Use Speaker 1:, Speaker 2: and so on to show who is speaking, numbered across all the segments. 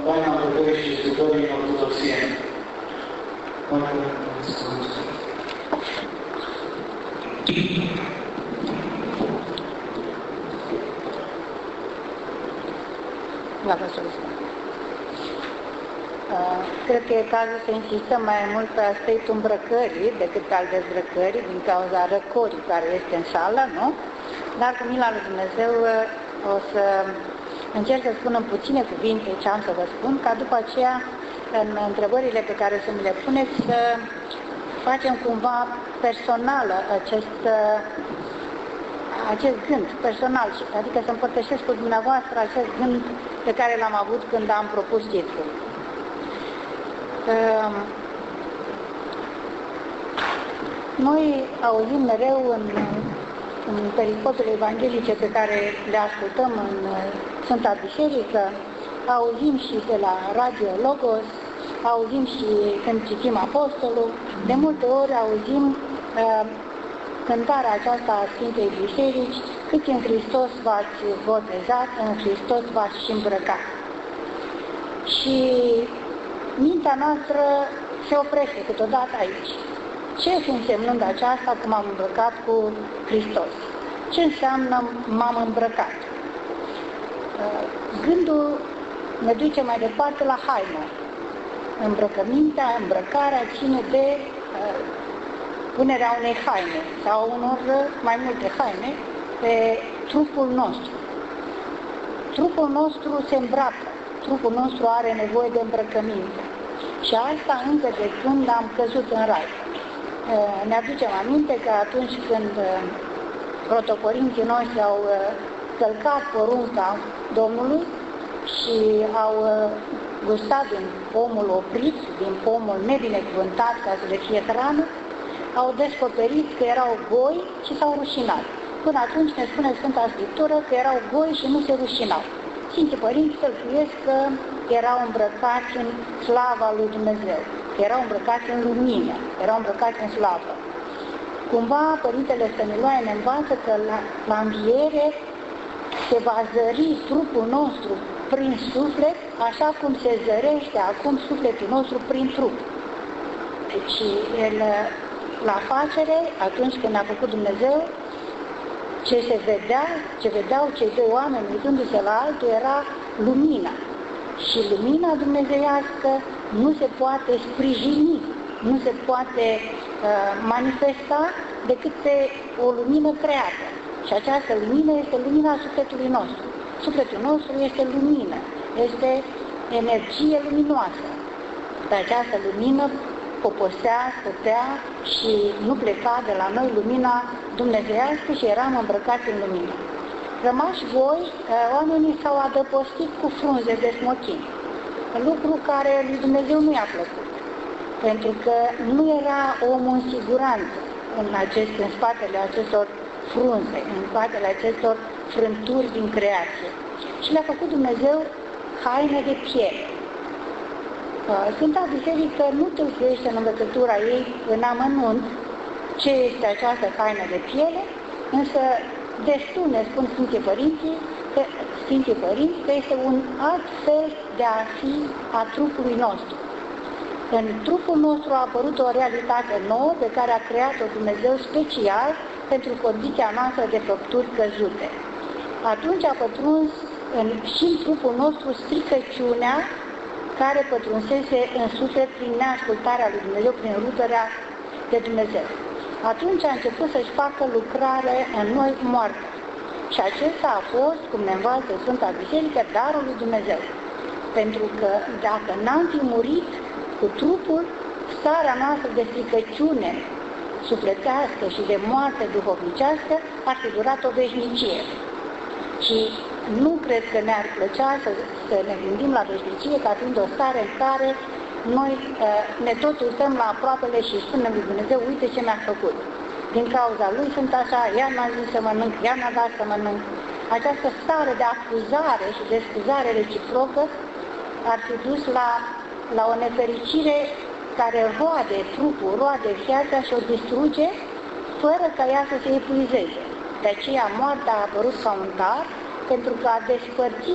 Speaker 1: taina îmbrăcării și sărbătorii în ortodoxie.
Speaker 2: Cred că e cazul să insistăm mai mult pe aspectul îmbrăcării decât pe al dezbrăcării, din cauza răcorii care este în sală, nu? Dar cu mila lui Dumnezeu o să încerc să spun în puține cuvinte ce am să vă spun, ca după aceea, în întrebările pe care să mi le puneți, să facem cumva personală acest gând personal, adică să împărtășesc cu dumneavoastră acest gând pe care l-am avut când am propus titlul. Noi auzim mereu în pericopele evanghelice pe care le ascultăm în Sfânta Biserică, auzim și de la Radio Logos, auzim și când citim Apostolul, de multe ori auzim cântarea aceasta a Sfintei Biserici, cât în Hristos v-ați botezat, în Hristos v-ați și îmbrăcat. Și mintea noastră se oprește câteodată aici. Ce însemnând aceasta că m-am îmbrăcat cu Hristos? Ce înseamnă m-am îmbrăcat? Gândul ne duce mai departe la haină. Îmbrăcămintea, îmbrăcarea ține de punerea unei haine sau unor mai multe haine pe trupul nostru. Trupul nostru se îmbracă, trupul nostru are nevoie de îmbrăcăminte. Și asta încă de când am căzut în rai. Ne aducem aminte că atunci când protocorinții noștri au călcat porunca Domnului și au gustat din pomul oprit, din pomul nebinecuvântat ca să le fie hrană, au descoperit că erau goi și s-au rușinat. Până atunci ne spune Sfânta Scriptură că erau goi și nu se rușinau. Sfinții Părinți tălcuiesc că erau îmbrăcați în slava lui Dumnezeu, că erau îmbrăcați în lumină, erau îmbrăcați în slavă. Cumva Părintele Stăniloae ne învață că la înviere se va zări trupul nostru prin suflet, așa cum se zărește acum sufletul nostru prin trup. Deci, la facere, atunci când a făcut Dumnezeu, ce vedeau cei doi oameni uitându-se la altul era lumina. Și lumina dumnezeiască nu se poate sprijini, nu se poate manifesta decât pe o lumină creată. Și această lumină este lumina sufletului nostru. Sufletul nostru este lumină, este energie luminoasă. Pe această lumină poposea, stătea și nu pleca de la noi lumina dumnezeiască și eram îmbrăcați în lumină. Rămași voi, oamenii s-au adăpostit cu frunze de smochin, lucru care lui Dumnezeu nu i-a plăcut, pentru că nu era omul în siguranță în spatele acestor frunze, în spatele acestor frânturi din creație. Și le-a făcut Dumnezeu haine de piele. Sfânta Biserică nu tâlcuiește în învățătura ei în amănunt ce este această haină de piele, însă destul ne spun Sfinții Părinți că este un alt fel de a fi a trupului nostru. În trupul nostru a apărut o realitate nouă pe care a creat-o Dumnezeu special pentru condiția noastră de făpturi căzute. Atunci a pătruns și în trupul nostru stricăciunea care pătrunsese în suflet prin neascultarea lui Dumnezeu, prin ruperea de Dumnezeu. Atunci a început să-și facă lucrare în noi moarte. Și acesta a fost, cum ne învață Sfânta Biserică, darul lui Dumnezeu. Pentru că dacă n-am fi murit cu trupul, starea noastră de stricăciune sufletească și de moarte duhovnicească ar fi durat o veșnicie. Și nu cred că ne-ar plăcea să ne gândim la veșnicie ca fiind o stare în care noi ne tot uităm la aproapele și spunem lui Dumnezeu, uite ce mi-a făcut. Din cauza lui sunt așa, ea m-a zis să mănânc, ea m-a dat să mănânc. Această stare de acuzare și de scuzare reciprocă ar fi dus la o nefericire care roade trupul, roade viața și o distruge fără ca ea să se epuizeze. De aceea moartea a apărut ca un dar, pentru că a despărțit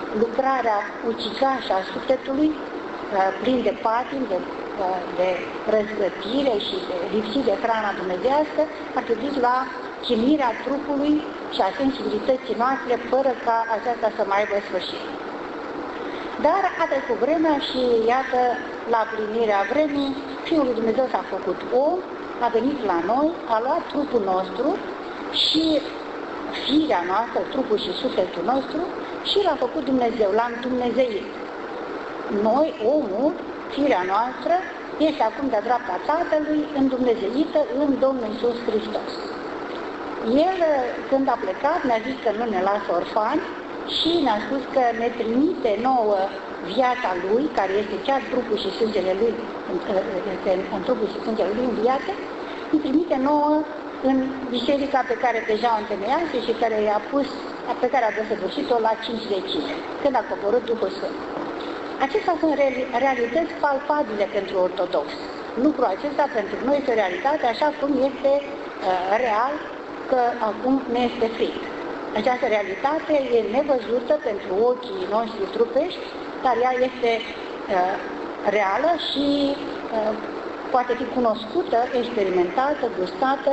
Speaker 2: lucrarea ucigașă a sufletului, plin de patim, de răzvătire și de lipsit de hrana dumnezească, ar fi dus la chinuirea trupului și a sensibilității noastre, fără ca aceasta să mai aibă sfârșit. Dar a trecut vremea și iată, la plinirea vremii, Fiul lui Dumnezeu s-a făcut om, a venit la noi, a luat trupul nostru și firea noastră, trupul și sufletul nostru, și l-a făcut Dumnezeu, l-a îndumnezeit. Noi, omul, firea noastră, este acum de-a dreapta Tatălui, îndumnezeită în Domnul Iisus Hristos. El, când a plecat, ne-a zis că nu ne lasă orfani și ne-a spus că ne trimite nouă viața Lui, care este chiar trupul și sângele Lui, în trupul și sângele Lui în viață, îi trimite nouă în biserica pe care deja o întemeiase și pe care a desăvârșit-o la 5 decine, când a coborât Duhul Sfânt. Acestea sunt realități palpabile pentru ortodox. Lucrul acesta pentru noi este o realitate, așa cum este real că acum ne este frică. Această realitate e nevăzută pentru ochii noștri trupești, dar ea este reală și poate fi cunoscută, experimentată, gustată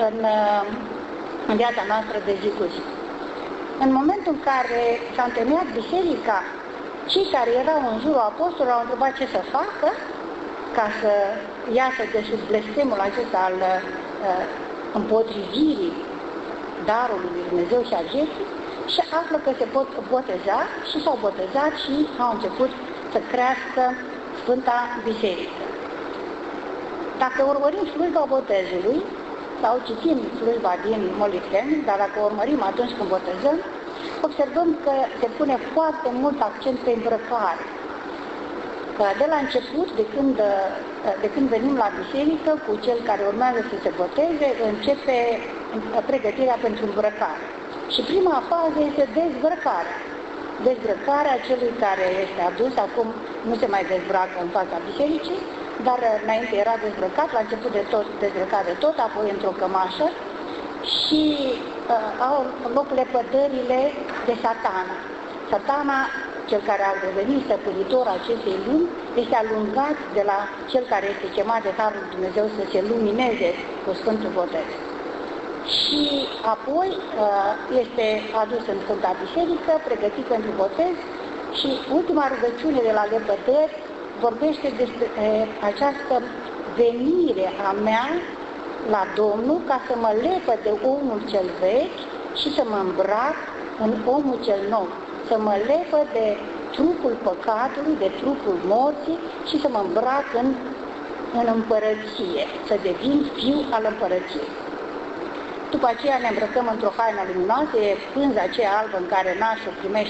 Speaker 2: în viața noastră de zi cu zi. În momentul în care s-a întemeiat biserica, cei care erau în jurul apostolilor au întrebat ce să facă ca să iasă de sub blestemul acesta al împotrivirii darului lui Dumnezeu și a vieții și află că se pot boteza și s-au botezat și au început să crească Sfânta Biserică. Dacă urmărim slujba botezului, sau citim slujba din Molitven, dar dacă urmărim atunci când botezăm, observăm că se pune foarte mult accent pe îmbrăcare. Că de la început, de când venim la biserică, cu cel care urmează să se boteze, începe pregătirea pentru îmbrăcare. Și prima fază este dezbrăcarea. Dezbrăcarea celui care este adus, acum nu se mai dezbracă în fața bisericii, dar înainte era dezbrăcat, la început de tot dezbrăcat de tot, apoi într-o cămașă și au loc lepădările de Satana. Satana, cel care a devenit stăpânitor acestei lumi, este alungat de la cel care este chemat de Harul Dumnezeu să se lumineze cu Sfântul Botez. Și apoi este adus în Sfânta Biserică, pregătit pentru botez și ultima rugăciune de la lepădări vorbește despre această venire a mea la Domnul ca să mă lepăd de omul cel vechi și să mă îmbrac în omul cel nou, să mă lepăd de trupul păcatului, de trupul morții și să mă îmbrac în împărăție, să devin fiu al împărăției. După aceea ne îmbrăcăm într-o haină luminoasă, e pânza aceea albă în care nașul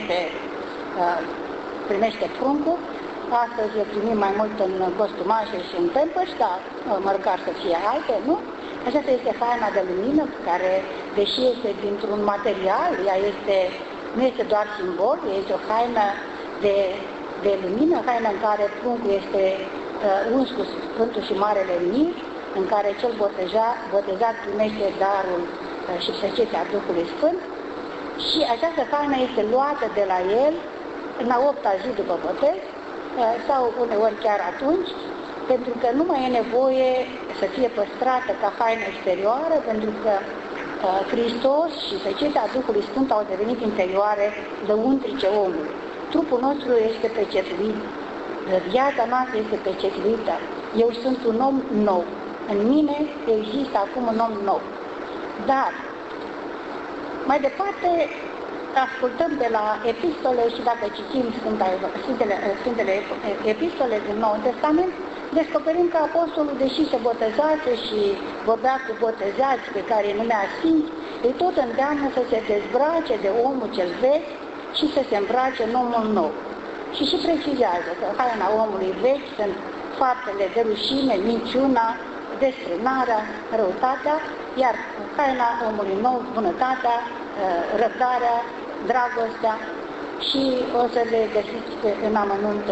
Speaker 2: primește pruncul. Astăzi le primim mai mult în costumașe și în pempăși, dar măcar să fie alte, nu? Aceasta este haina de lumină, care, deși este dintr-un material, ea nu este doar simbol, este o haină de lumină, haina în care pruncul este uns cu Sfântul și Marele Mir, în care cel botezat primește darul și secetea Duhului Sfânt, și această haină este luată de la el în a 8-a zi după botez, sau uneori chiar atunci, pentru că nu mai e nevoie să fie păstrată ca haină exterioară, pentru că Hristos și secetea Duhului Sfânt au devenit interioare lăuntrice omului. Trupul nostru este pecetuit, viața noastră este pecetuită. Eu sunt un om nou. În mine există acum un om nou. Dar, mai departe, ascultăm de la epistole și dacă citim Sfintele Epistole din Noul Testament, descoperim că apostolul, deși se botezase și vorbea cu botezați pe care îi numea sfinți, îi tot îndeamnă să se dezbrace de omul cel vechi și să se îmbrace în omul nou. Și precizează că haina omului vechi sunt faptele de rușine, minciuna, desfrânarea, răutatea, iar haina omului nou, bunătatea, răbdarea, dragostea, și o să le găsiți în amănunt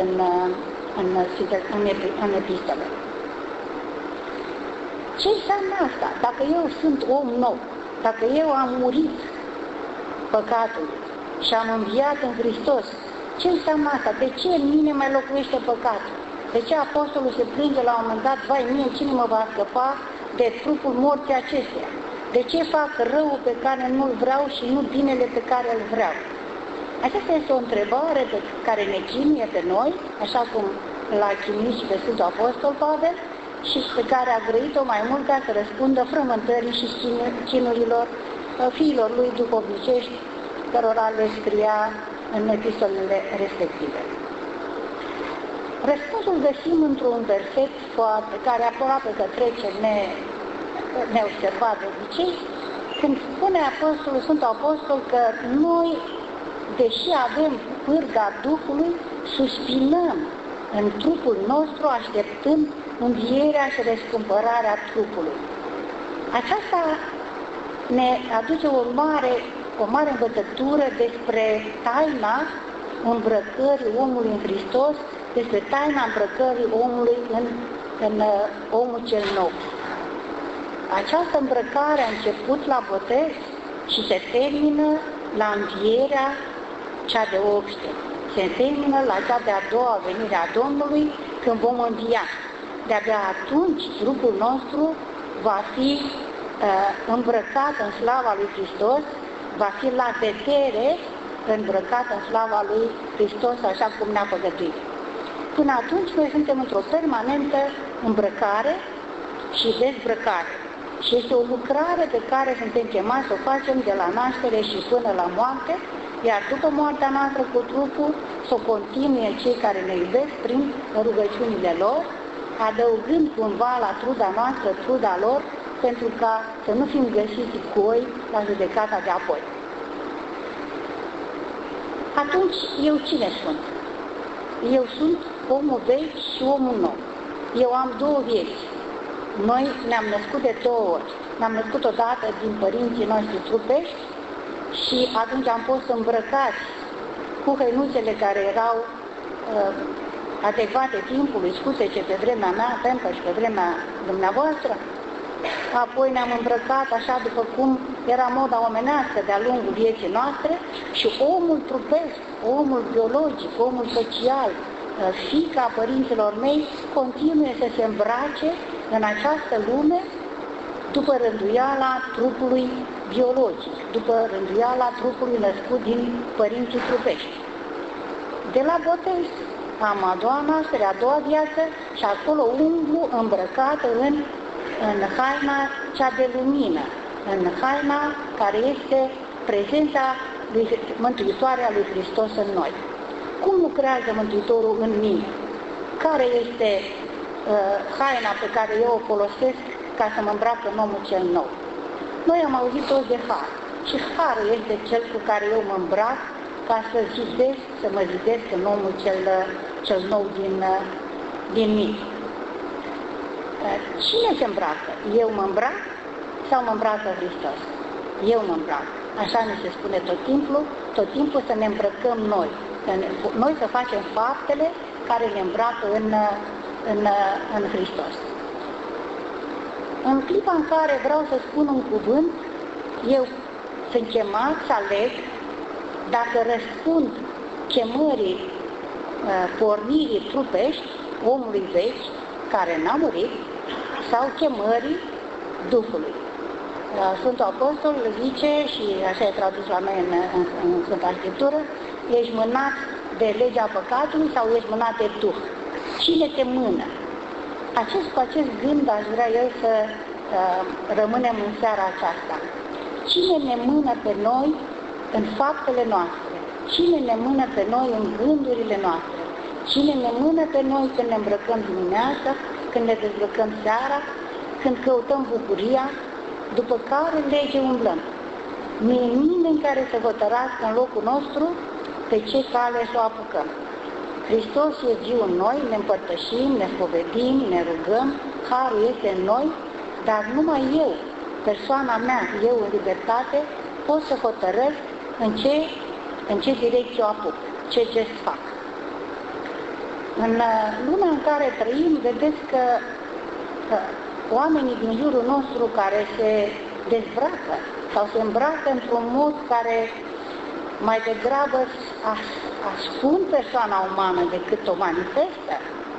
Speaker 2: în epistole. Ce înseamnă asta? Dacă eu sunt om nou, dacă eu am murit păcatul și am înviat în Hristos Ce înseamnă asta? De ce în mine mai locuiește păcatul? De ce apostolul se plânge la un moment dat, vai mie, cine mă va scăpa de trupul morții acesteia? De ce fac răul pe care nu-l vreau și nu binele pe care îl vreau? Aceasta este o întrebare pe care ne chinuie pe noi, așa cum l-a chinuit și pe Sfântul Apostol Pavel, și pe care a grăit-o mai mult ca să răspundă frământării și chinurilor fiilor lui duhovnicești, cărora le scria în epistolele respective. Răspunsul găsim într-un verset care aproape că trece neobservat de obicei, când spune Sfântul Apostol că noi, deși avem pârga Duhului, suspinăm în trupul nostru așteptând învierea și răscumpărarea trupului. Aceasta ne aduce o mare învățătură despre taina îmbrăcării omului în Hristos, despre taina îmbrăcării omului în omul cel nou. Această îmbrăcare a început la botez și se termină la învierea cea de obște. Se termină la cea de-a doua venire a Domnului, când vom învia. De-abia atunci trupul nostru va fi îmbrăcat în slava lui Hristos, va fi la vedere îmbrăcat în slava lui Hristos, așa cum ne-a făgăduit. Până atunci noi suntem într-o permanentă îmbrăcare și dezbrăcare. Și este o lucrare pe care suntem chemați să o facem de la naștere și până la moarte, iar după moartea noastră cu trupul să o continue cei care ne iubesc prin rugăciunile lor, adăugând cumva la truda noastră truda lor, pentru ca să nu fim găsiți coi la judecata de apoi. Atunci, eu cine sunt? Eu sunt omul vechi și omul nou. Eu am două vieți. Noi ne-am născut de două ori. Ne-am născut odată din părinții noștri trupești și atunci am fost îmbrăcați cu hăinuțele care erau adecvate timpului, scutece pe vremea mea, pentru și pe vremea dumneavoastră. Apoi ne-am îmbrăcat așa după cum era moda omenească de-a lungul vieții noastre și omul trupesc, omul biologic, omul social, fiica părinților mei, continuă să se îmbrace în această lume după rânduiala trupului biologic, după rânduiala trupului născut din părinții trupești. De la botez am a doua naștere, a doua viață și acolo umblu îmbrăcată în haina cea de lumină, în haina care este prezența mântuitoare a lui Hristos în noi. Cum lucrează Mântuitorul în mine? Care este haina pe care eu o folosesc ca să mă îmbrac în omul cel nou? Noi am auzit toți de har și harul este cel cu care eu mă îmbrac ca să mă zidesc în omul cel nou din mine. Cine se îmbracă? Eu mă îmbrac sau mă îmbracă Hristos? Eu mă îmbrac. Așa ne se spune tot timpul să ne îmbrăcăm noi. Noi să facem faptele care ne îmbracă în Hristos. În clipa în care vreau să spun un cuvânt, eu sunt chemat să aleg dacă răspund chemării pornirii trupești, omului vechi, care n-a murit, sau chemării Duhului. Sfântul Apostol zice, și așa e tradus la noi în Sfânta Scriptură, ești mânat de legea păcatului sau ești mânat de Duh? Cine te mână? Cu acest gând aș vrea eu să rămânem în seara aceasta. Cine ne mână pe noi în faptele noastre? Cine ne mână pe noi în gândurile noastre? Cine ne mână pe noi când ne îmbrăcăm dimineața, când ne dezbrăcăm seara, când căutăm bucuria, după care lege umblăm? Nu e nimeni care să hotărască în locul nostru pe ce cale să o apucăm. Hristos e viu în noi, ne împărtășim, ne spovedim, ne rugăm, harul este în noi, dar numai eu, persoana mea, eu în libertate, pot să hotărăsc în ce direcție o apuc, ce gest fac. În lumea în care trăim, vedeți că oamenii din jurul nostru care se dezbracă sau se îmbracă într-un mod care mai degrabă ascund persoana umană decât o manifestă,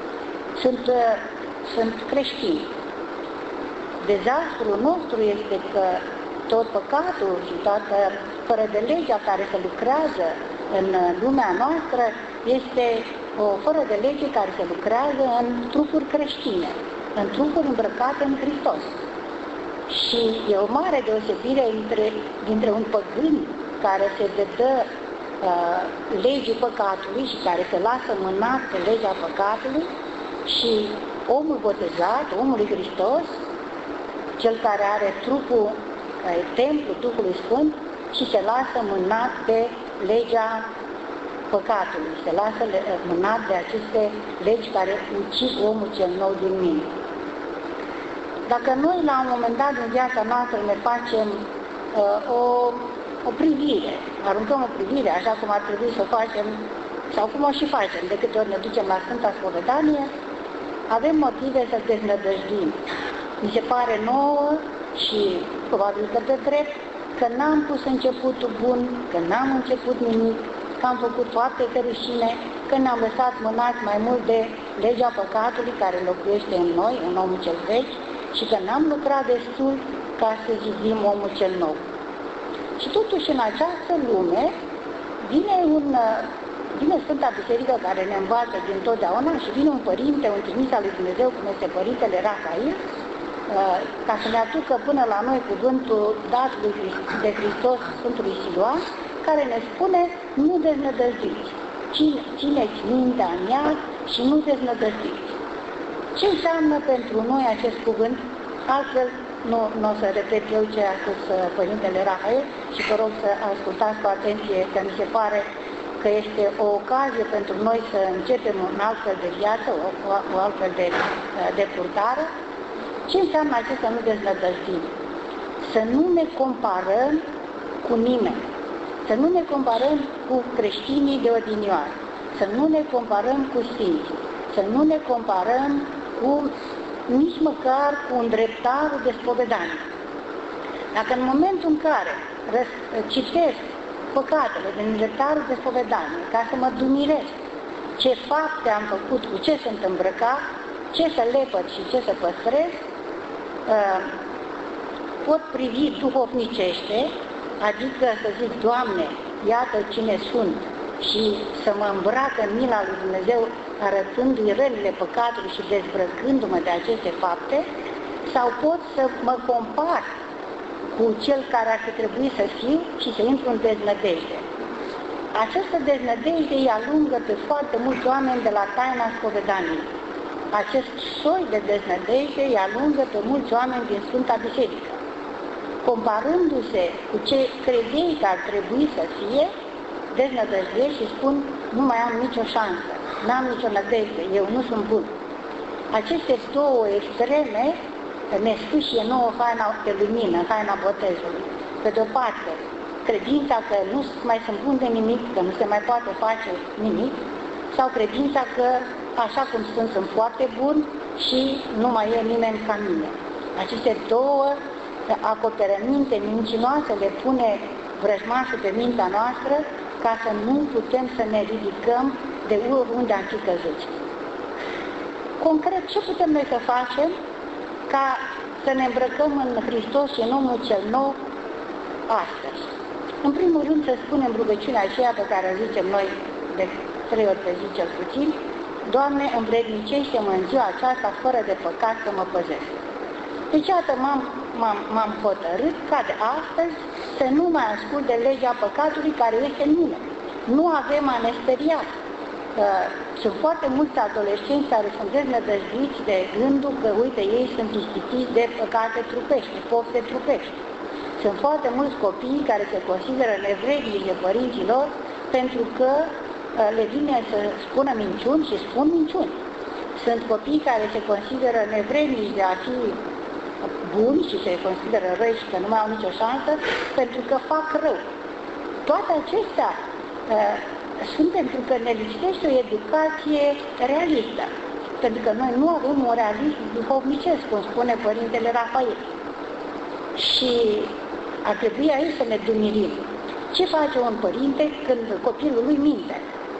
Speaker 2: sunt creștini. Dezastrul nostru este că tot păcatul și toată fără de legea care se lucrează în lumea noastră este o fără de lege care se lucrează în trupuri creștine, în trupuri îmbrăcate în Hristos. Și e o mare deosebire dintre un păgân care se dedă legii păcatului și care se lasă mânat pe legea păcatului și omul botezat, omul lui Hristos, cel care are trupul, care e templul Duhului Sfânt și se lasă mânat pe legea păcatului, se lasă mânat de aceste legi care ucid omul cel nou din mine. Dacă noi la un moment dat în viața noastră ne facem o privire, aruncăm o privire așa cum ar trebui să o facem, sau cum o și facem, de câte ori ne ducem la Sfânta Spovedanie, avem motive să deznădăjdim. Mi se pare nouă și probabil că de drept că n-am pus începutul bun, că n-am început nimic, că am făcut toate de rușine, că ne-am lăsat mânați mai mult de legea păcatului care locuiește în noi, în omul cel vechi, și că n-am lucrat destul ca să zidim omul cel nou. Și totuși în această lume vine Sfânta Biserică care ne învață din totdeauna și vine un părinte, un trimis al lui Dumnezeu, cum este Părintele Rafael, ca să ne aducă până la noi cuvântul dat de Hristos Sfântului Siluan, care ne spune: nu deznădăjdiți, țineți mintea în ea și nu deznădăjdiți. Ce înseamnă pentru noi acest cuvânt? Altfel nu o să repet eu ce a spus Părintele Rafael și vă rog să ascultați cu atenție, că mi se pare că este o ocazie pentru noi să începem un altfel de viață, o altfel de purtare. Ce înseamnă acesta nu deznădăjdim? Să nu ne comparăm cu nimeni, să nu ne comparăm cu creștinii de odinioară, să nu ne comparăm cu sfinții, să nu ne comparăm cu nici măcar cu un dreptar de spovedanie. Dacă în momentul în care citesc păcatele din dreptarul de spovedanie, ca să mă dumiresc ce fapte am făcut, cu ce sunt îmbrăcat, ce să lepăd și ce să păstrez, pot privi duhovnicește, adică să zic: Doamne, iată cine sunt, și să mă îmbrac în mila lui Dumnezeu, arătându-i rănile păcatului și dezbrăcându-mă de aceste fapte, sau pot să mă compar cu cel care ar fi trebuit să fiu și să intru în deznădejde. Această deznădejde îi alungă pe foarte mulți oameni de la taina spovedaniei. Acest soi de deznădejde îi alungă pe mulți oameni din Sfânta Biserică. Comparându-se cu ce credeai că ar trebui să fie, deznădăjduiesc și spun: nu mai am nicio șansă, n-am nicio nădejde, eu nu sunt bun. Aceste două extreme ne sfâșie nouă haina de lumină, haina botezului. Pe de-o parte, credința că nu mai sunt bun de nimic, că nu se mai poate face nimic, sau credința că așa cum sunt foarte bun și nu mai e nimeni ca mine. Aceste două acoperăminte mincinoase le pune vrăjmașul pe mintea noastră ca să nu putem să ne ridicăm de unde am fi căzuți. Concret, ce putem noi să facem ca să ne îmbrăcăm în Hristos și în omul cel nou astăzi? În primul rând să spunem rugăciunea aceea pe care o zicem noi de 3 ori pe zi cel puțin: Doamne, învrednicește-mă în ziua aceasta fără de păcat să mă păzesc. Deci, iată, m-am hotărât ca de astăzi să nu mai ascult de legea păcatului care este în mine. Nu avem anesperiat. Sunt foarte mulți adolescenți care sunt deznădăjduiți de gândul că, uite, ei sunt ispitiți de păcate trupești, de pofte trupești. Sunt foarte mulți copii care se consideră nevrednici de părinților pentru că le vine să spună minciuni și spun minciuni. Sunt copii care se consideră nevrednici de a fi buni și se consideră răi și că nu mai au nicio șansă pentru că fac rău. Toate acestea sunt pentru că ne lipsește o educație realistă. Pentru că noi nu avem un realism duhovnicesc, cum spune Părintele Rafael. Și ar trebui aici să ne dumirim. Ce face un părinte când copilul lui minte?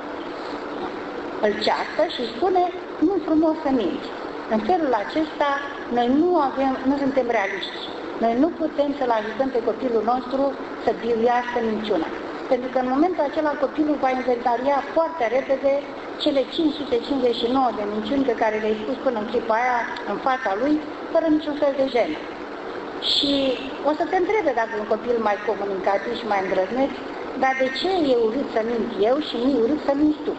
Speaker 2: Îl ceartă și îi spune, nu frumos să minți. În felul acesta, noi nu suntem realiști. Noi nu putem să-l ajutăm pe copilul nostru să biruiască minciuna. Pentru că în momentul acela copilul va inventaria foarte repede cele 559 de minciuni pe care le-ai spus până în clipa aia în fața lui, fără niciun fel de jenă. Și o să te întrebe dacă un copil mai comunicativ și mai îndrăzneț, dar de ce e urât să mint eu și nu e urât să minți tu?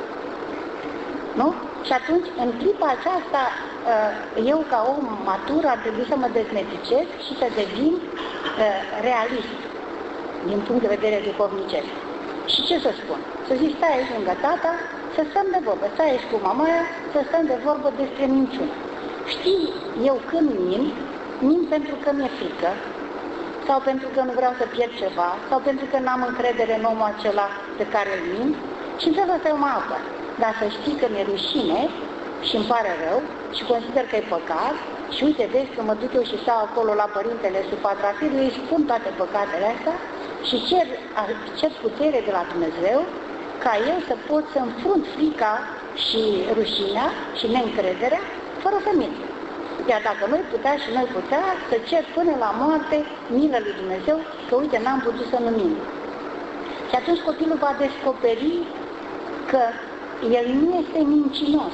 Speaker 2: Nu? Și atunci, în clipa aceasta, eu ca om matur ar trebui să mă dezmeticesc și să devin realist din punct de vedere duhovnicesc. Și ce să spun? Să zic, stai aici lângă tata, să stăm de vorbă, stai aici cu mama aia, să stăm de vorbă despre minciună. Știi, eu când mint pentru că mi-e frică, sau pentru că nu vreau să pierd ceva, sau pentru că n-am încredere în omul acela pe care îl mint, și în felul ăsta eu mă apăr. Dar să știi că mi-e rușine și îmi pare rău și consider că e păcat și uite, vezi că mă duc eu și stau acolo la părintele sub patrafirul, îi spun toate păcatele astea și cer putere de la Dumnezeu ca eu să pot să înfrunt frica și rușinea și neîncrederea fără să mint. Iar dacă noi putea și noi putea să cer până la moarte milă lui Dumnezeu că uite, n-am putut să nu mint. Și atunci copilul va descoperi că el nu este mincinos,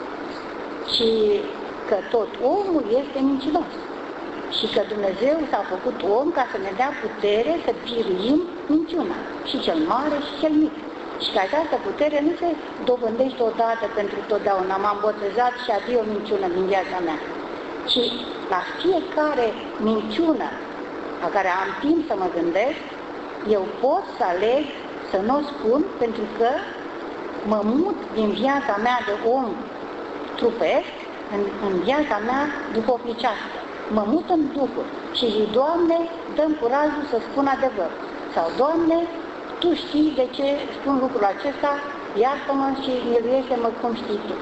Speaker 2: ci că tot omul este mincinos. Și că Dumnezeu s-a făcut om ca să ne dea putere să biruim minciuna, și cel mare și cel mic. Și că această putere nu se dobândește odată pentru totdeauna, m-am botezat și adio minciună din viața mea, ci la fiecare minciună la care am timp să mă gândesc, eu pot să aleg să nu o spun pentru că mă mut din viața mea de om trupesc în viața mea duhovnicească. Mă mut în Duhul și zic, Doamne, dă-mi curajul să spun adevăr. Sau, Doamne, Tu știi de ce spun lucrul acesta, iartă-mă și miluiește-mă cum știi Tu.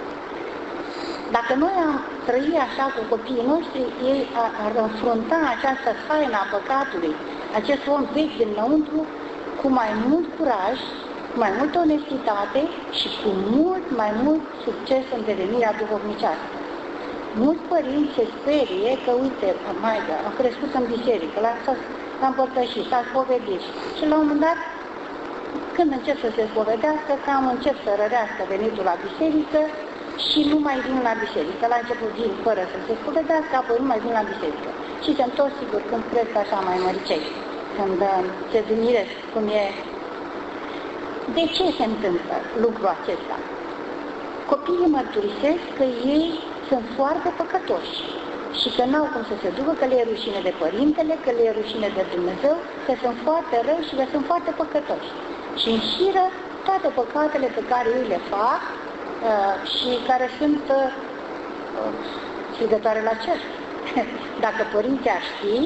Speaker 2: Dacă noi am trăit așa cu copiii noștri, ei ar înfrunta această faină a păcatului, acest om vechi dinăuntru, cu mai mult curaj, cu mai multă onestitate și cu mult mai mult succes în devenirea duhovnicească. Mulți părinți se sperie că, uite, am crescut în biserică, l-am împărtășit, s-a spovedit și la un moment dat, când încep să se spovedească, cam încep să rărească venitul la biserică și nu mai vin la biserică. La început vin fără să se spovedească, apoi nu mai vin la biserică. Și se întorc, sigur, când cresc așa mai măricei, când se zâmiresc cum e. De ce se întâmplă lucrul acesta? Copiii mărturisesc că ei sunt foarte păcătoși și că n-au cum să se ducă, că le e rușine de părintele, că le e rușine de Dumnezeu, că sunt foarte răi și că sunt foarte păcătoși. Și înșiră toate păcatele pe care ei le fac și care sunt strigătoare la cer. Dacă părinții ar ști,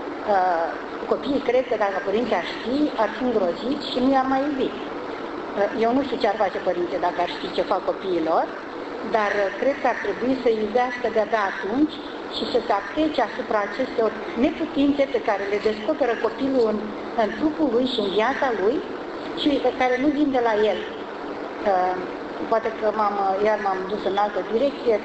Speaker 2: copiii cred că dacă părinții ar ști, ar fi îngroziți și nu i-ar mai iubi. Eu nu știu ce ar face părinții dacă ar ști ce fac copiilor, dar cred că ar trebui să iubească de-abia atunci și să se aplece asupra acestor neputințe pe care le descoperă copilul în trupul lui și în viața lui și pe care nu vin de la el. Poate că iar m-am dus în altă direcție.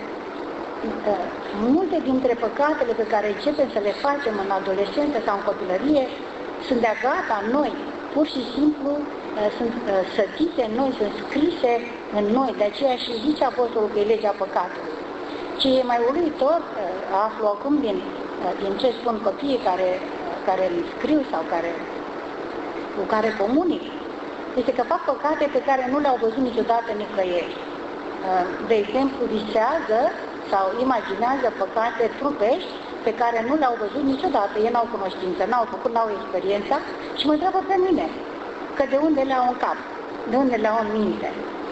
Speaker 2: Multe dintre păcatele pe care începem să le facem în adolescență sau în copilărie sunt de-a gata în noi, pur și simplu sunt sădite în noi, sunt scrise în noi, de aceea și zice Apostolul că e legea păcatului. Ce e mai uluitor, aflu acum din ce spun copiii care îmi scriu sau cu care comunic, este că fac păcate pe care nu le-au văzut niciodată nicăieri. De exemplu, visează sau imaginează păcate trupești pe care nu le-au văzut niciodată. Ei n-au cunoștință, n-au făcut, n-au experiența și mă întreabă pe mine că de unde le-au în cap, de unde le-au în minte.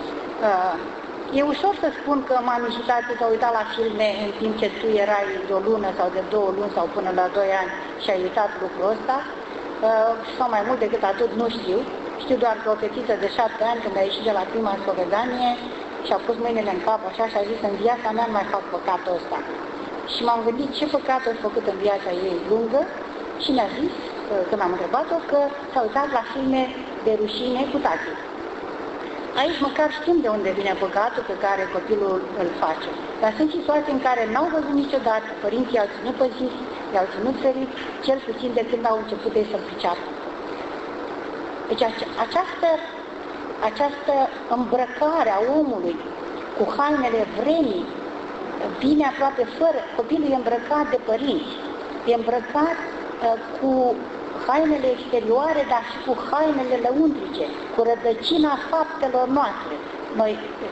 Speaker 2: E ușor să spun că m-am și tati s-a uitat la filme în timp ce tu erai de o lună sau de 2 luni sau până la 2 ani și ai uitat lucrul ăsta, sau mai mult decât atât nu știu. Știu doar că o fetiță de 7 ani, când a ieșit de la prima spovedanie și-a pus mâinile în cap așa și a zis, în viața mea nu mai fac păcatul ăsta. Și m-am gândit ce păcat a făcut în viața ei lungă și mi-a zis când am întrebat-o, că s-a uitat la filme de rușine cu tatăl. Aici măcar știm de unde vine păcatul pe care copilul îl face. Dar sunt situații în care n-au văzut niciodată, părinții i-au ținut pe zis, i-au ținut ferit, cel puțin de când au început ei să-l priceapă. Deci această îmbrăcare a omului cu hainele vremii vine aproape fără. Copilul e îmbrăcat de părinți, e îmbrăcat cu hainele exterioare, dar și cu hainele lăuntrice, cu rădăcina faptelor noastre. Noi,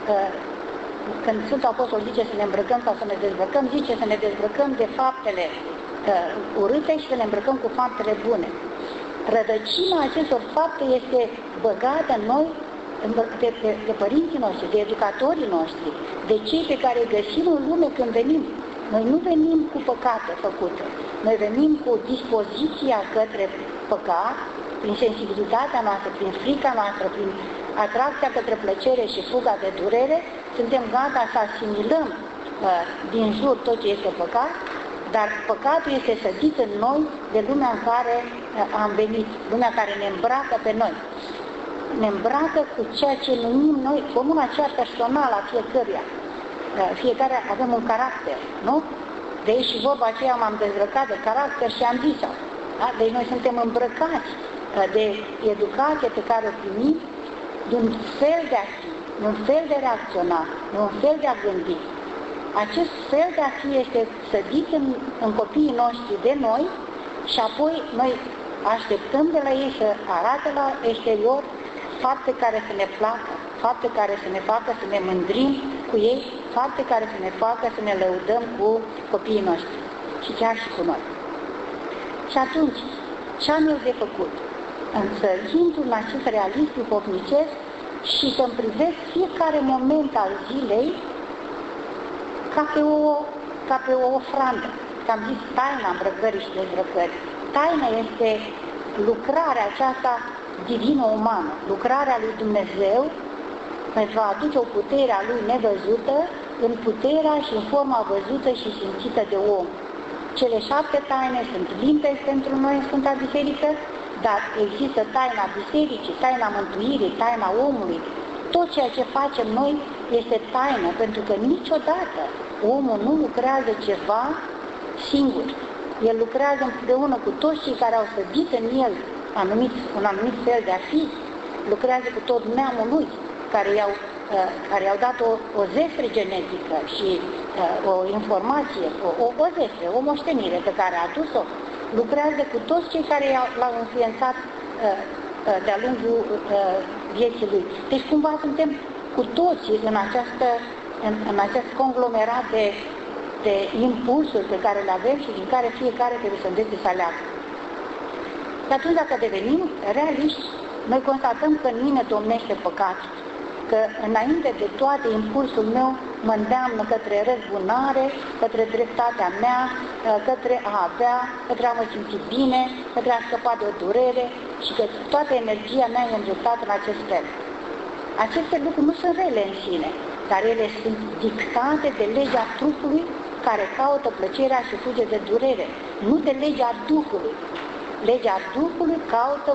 Speaker 2: când Sfântul Apostol zice să ne îmbrăcăm sau să ne dezbrăcăm, zice să ne dezbrăcăm de faptele urâte și să ne îmbrăcăm cu faptele bune. Rădăcina acestor fapte este băgată în noi de părinții noștri, de educatorii noștri, de cei pe care îi găsim în lume când venim. Noi nu venim cu păcate făcute, noi venim cu dispoziția către păcat, prin sensibilitatea noastră, prin frica noastră, prin atracția către plăcere și fuga de durere, suntem gata să asimilăm din jur tot ce este păcat, dar păcatul este sădit în noi de lumea în care am venit, lumea care ne îmbracă pe noi. Ne îmbracă cu ceea ce numim noi comuna aceea personală a fiecăruia. Fiecare avem un caracter, nu? De aici și vorba aceea m-am dezbrăcat de caracter și am zis-o. Da? Deci noi suntem îmbrăcați de educație pe care o primim, de un fel de a fi, de un fel de reacționa, de un fel de a gândi. Acest fel de a fi este sădit în copiii noștri de noi și apoi noi așteptăm de la ei să arate la exterior fapte care să ne placă, fapte care să ne facă să ne mândrim cu ei, fapte care să ne facă să ne lăudăm cu copiii noștri și chiar și cu noi. Și atunci, ce am eu de făcut? Să intru în acest realism duhovnicesc și să-mi privesc fiecare moment al zilei ca pe o ofrandă. Că am zis taina îmbrăcării și dezbrăcării. Taina este lucrarea aceasta divină-umană, lucrarea lui Dumnezeu pentru a aduce o putere a Lui nevăzută în puterea și în forma văzută și simțită de om. Cele 7 taine sunt limpezi pentru noi în Sfânta Biserică, dar există taina Bisericii, taina mântuirii, taina omului. Tot ceea ce facem noi este taină, pentru că niciodată omul nu lucrează ceva singur. El lucrează împreună cu toți cei care au sădit în el un anumit fel de a fi, lucrează cu tot neamul lui, care i-au dat o zestre genetică și o informație, o zestre, o moștenire pe care a adus-o, lucrează cu toți cei care l-au influențat de-a lungul vieții lui. Deci cumva suntem cu toții în acest conglomerat de impulsuri pe care le avem și din care fiecare trebuie să învețe să aleagă. Și atunci, dacă devenim realiști, noi constatăm că în mine domnește păcatul, că înainte de toate impulsul meu mă îndeamnă către răzbunare, către dreptatea mea, către a avea, către a mă simți bine, către a scăpa de o durere și că toată energia mea e îndreptată în acest fel. Aceste lucruri nu sunt rele în sine, dar ele sunt dictate de legea trupului care caută plăcerea și fuge de durere, nu de legea Duhului. Legea Duhului caută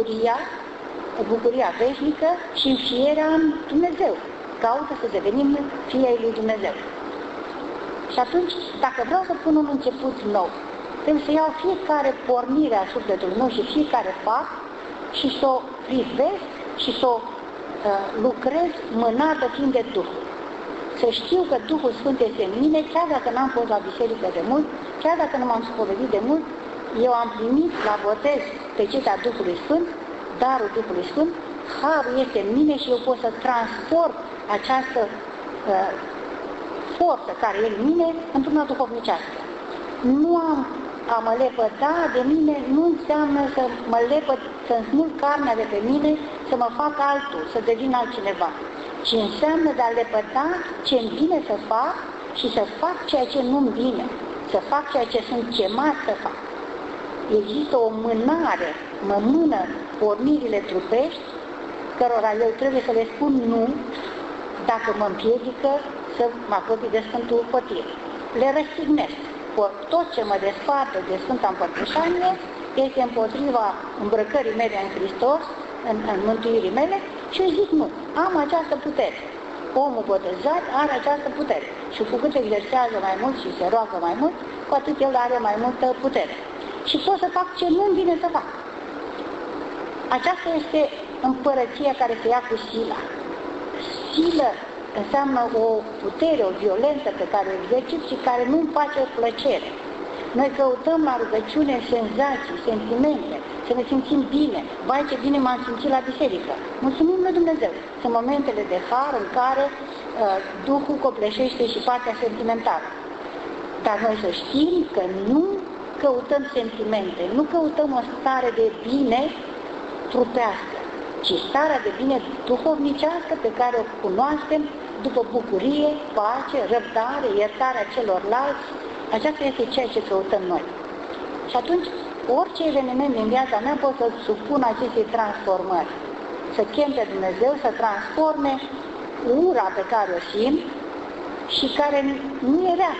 Speaker 2: bucuria veșnică și înfierea în Dumnezeu. Caută să devenim fii ai lui Dumnezeu. Și atunci, dacă vreau să pun un început nou, trebuie să iau fiecare pornire a sufletului meu și fiecare fapt și să o privesc și să o lucrez mânată fiind de Duh. Să știu că Duhul Sfânt este în mine, chiar dacă n-am fost la biserică de mult, chiar dacă nu m-am spovedit de mult, eu am primit la botez pecetea Duhului Sfânt, darul Duhului Sfânt, harul este în mine și eu pot să transport această forță care e în mine într-una duhovnicească. Nu am a mă lepăda de mine nu înseamnă să mă lepăd, să-mi smulg carnea de pe mine, să mă fac altul, să devin altcineva, ci înseamnă de a lepăda ce-mi vine să fac și să fac ceea ce nu-mi vine, să fac ceea ce sunt chemat să fac. Există o mânare, mă mână pornirile trupești, cărora eu trebuie să le spun nu, dacă mă împiedică să mă apropii de Sfântul Potir. Le răstignesc. Tot ce mă desparte de Sfânta Împărtășanie, este împotriva îmbrăcării mele în Hristos, în mântuirii mele, și eu zic nu, am această putere. Omul botezat are această putere și cu cât exersează mai mult și se roagă mai mult, cu atât el are mai multă putere. Și pot să fac ce nu-mi vine să fac. Aceasta este împărăția care se ia cu sila. Silă înseamnă o putere, o violență pe care o exercit și care nu-mi face plăcere. Noi căutăm la rugăciune senzații, sentimente, să ne simțim bine. Vai, ce bine m-am simțit la biserică. Mulțumim lui Dumnezeu. Sunt momentele de har în care Duhul copleșește și partea sentimentală. Dar noi să știm că nu căutăm sentimente, nu căutăm o stare de bine trupească, ci starea de bine duhovnicească pe care o cunoaștem după bucurie, pace, răbdare, iertarea celorlalți. Aceasta este ceea ce căutăm noi. Și atunci, orice eveniment din viața mea pot să supun acestei transformări. Să chem pe Dumnezeu să transforme ura pe care o simt și care nu e rea.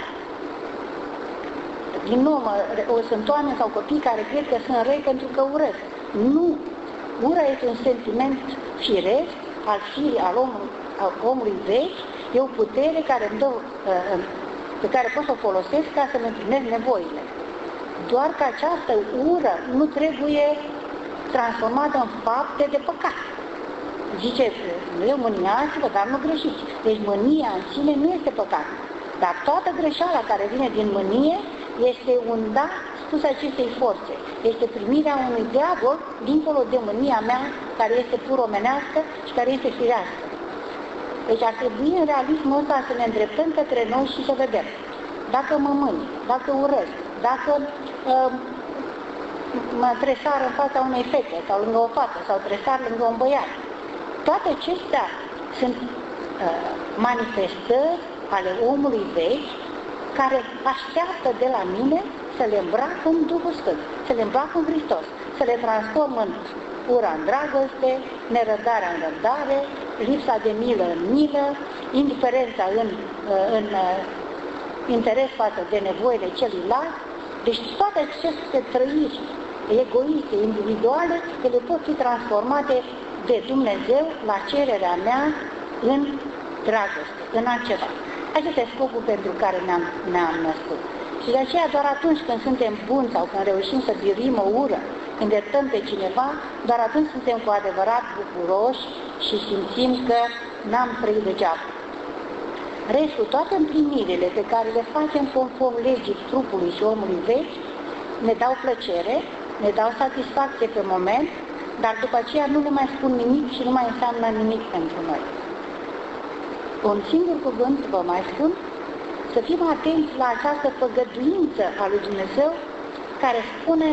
Speaker 2: Din nou, sunt oameni sau copii care cred că sunt răi pentru că urăsc. Nu! Ura este un sentiment firesc al firii, al omului vechi, e o putere care îmi dă, pe care pot să o folosesc ca să-mi împlinesc nevoile. Doar că această ură nu trebuie transformată în fapte de păcat. Zice, eu mâniați-vă, dar nu greșiți. Deci mânia în sine nu este păcat. Dar toată greșeala care vine din mânie este un da spus acestei forțe. Este primirea unui diavol dincolo de mânia mea, care este pur omenească și care este firească. Deci ar trebui în realismul ăsta să ne îndreptăm către noi și să vedem. Dacă mă mâni, dacă urăsc, dacă mă tresar în fața unei fete sau lângă o fată sau tresar lângă un băiat, toate acestea sunt manifestări ale omului vechi care așteaptă de la mine să le îmbrac în Duhul Sfânt, să le îmbrac în Hristos, să le transform în ura în dragoste, nerăbdarea în răbdare, lipsa de milă în milă, indiferența în interes față de nevoile celuilalt. Deci toate aceste trăiri egoiste, individuale, ele pot fi transformate de Dumnezeu la cererea mea în dragoste, în altceva. Acesta e scopul pentru care ne-am născut. Și de aceea doar atunci când suntem buni sau când reușim să biruim o ură, când iertăm pe cineva, doar atunci suntem cu adevărat bucuroși și simțim că n-am trăit degeaba. Restul, toate împlinirile pe care le facem conform legii trupului și omului vechi, ne dau plăcere, ne dau satisfacție pe moment, dar după aceea nu le mai spun nimic și nu mai înseamnă nimic pentru noi. Un singur cuvânt vă mai spun, să fim atenți la această făgăduință a lui Dumnezeu care spune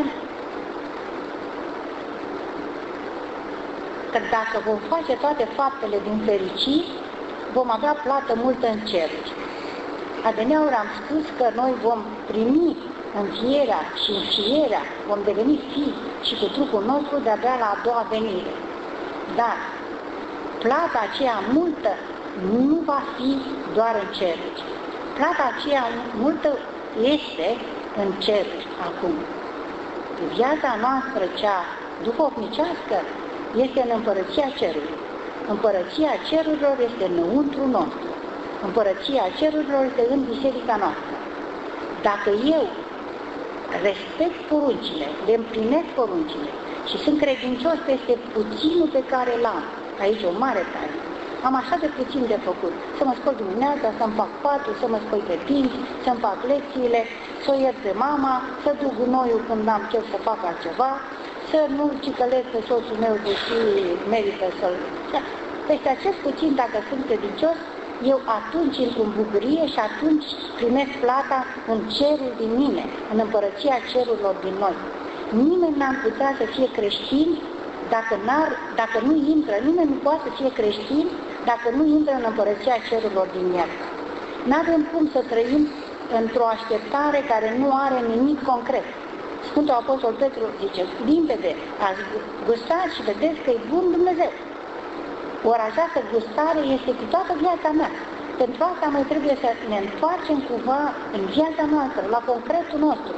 Speaker 2: că dacă vom face toate faptele din fericire, vom avea plată multă în ceruri. Adineauri am spus că noi vom primi înfierea și înfierea, vom deveni fii și cu trupul nostru de-abia la a doua venire. Dar plata aceea multă nu va fi doar în ceruri. Plata aceea multă este în ceruri acum. Viața noastră, cea duhovnicească, este în împărăția cerului. Împărăția cerurilor este înăuntru nostru. Împărăția cerurilor este în biserica noastră. Dacă eu respect poruncile, le împlinesc poruncile și sunt credincios peste puținul pe care l-am, aici o mare taină, am așa de puțin de făcut, să mă scol dimineața, să-mi fac patul, să mă spăl pe dinți, să-mi fac lecțiile, să o iert pe mama, să duc gunoiul când am chef să fac altceva, să nu-l cicălesc pe soțul meu, deși merită să-l... Peste acest puțin, dacă sunt credincios, eu atunci intru în bucurie și atunci primesc plata în cerul din mine, în împărăția cerurilor din noi. Nimeni n-ar putea să fie creștin dacă nu intră, nimeni nu poate să fie creștin dacă nu intră în împărăția cerurilor din el. N-avem cum să trăim într-o așteptare care nu are nimic concret. Sfântul Apostol Petru zice, limpede, ați gustat și vedeți că e bun Dumnezeu. Ori această gustare este cu toată viața mea. Pentru asta noi trebuie să ne întoarcem cumva în viața noastră, la concretul nostru.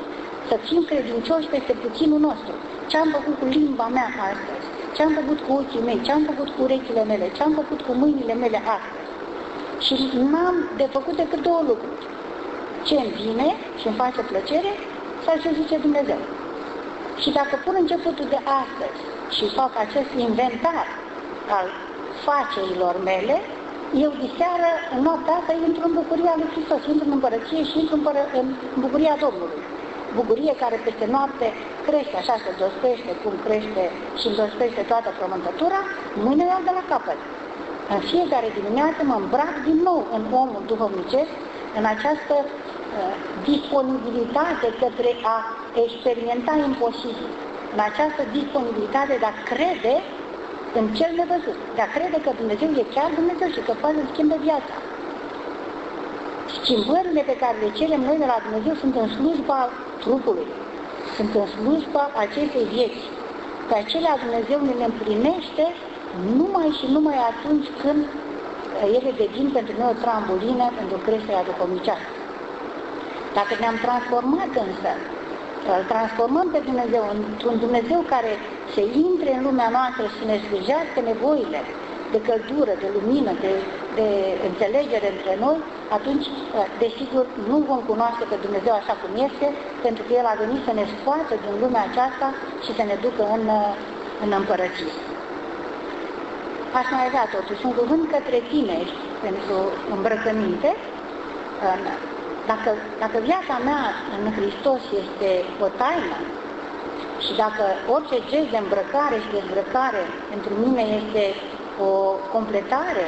Speaker 2: să fim credincioși peste puținul nostru. Ce am făcut cu limba mea astăzi? Ce am făcut cu ochii mei? Ce am făcut cu urechile mele? Ce am făcut cu mâinile mele astăzi? Și n-am de făcut decât două lucruri. Ce îmi vine și îmi face plăcere sau ce zice Dumnezeu. Și dacă pun începutul de astăzi și fac acest inventar al facerilor mele, eu diseară, în noaptea asta, intru în bucuria lui Hristos, intru în împărăție și intru în bucuria Domnului. Bucurie care peste noapte crește, așa se îndospește, cum crește și îndospește toată frământătura, mâine iau de la capăt. În fiecare dimineață mă îmbrac din nou în omul duhovnicesc, în această disponibilitate către a experimenta imposibil, în această disponibilitate de a crede în cel nevăzut, de a crede că Dumnezeu e chiar Dumnezeu și că poate să schimbe viața. Schimbările pe care le cerem noi de la Dumnezeu sunt în slujba trupului, sunt în slujba acestei vieți. Pe acelea Dumnezeu ne le împlinește numai și numai atunci când ele devin pentru noi o trambulină pentru creșterea duhovnicească. Dacă ne-am transformat însă, îl transformăm pe Dumnezeu într-un Dumnezeu care se intre în lumea noastră și ne slujească nevoile de căldură, de lumină, de înțelegere între noi, atunci, desigur, nu vom cunoaște pe Dumnezeu așa cum este, pentru că El a venit să ne scoată din lumea aceasta și să ne ducă în împărăție. Aș mai avea totuși un cuvânt către tineri pentru îmbrăcăminte. Dacă viața mea în Hristos este o taină și dacă orice gest de îmbrăcare și dezbrăcare pentru mine este o completare,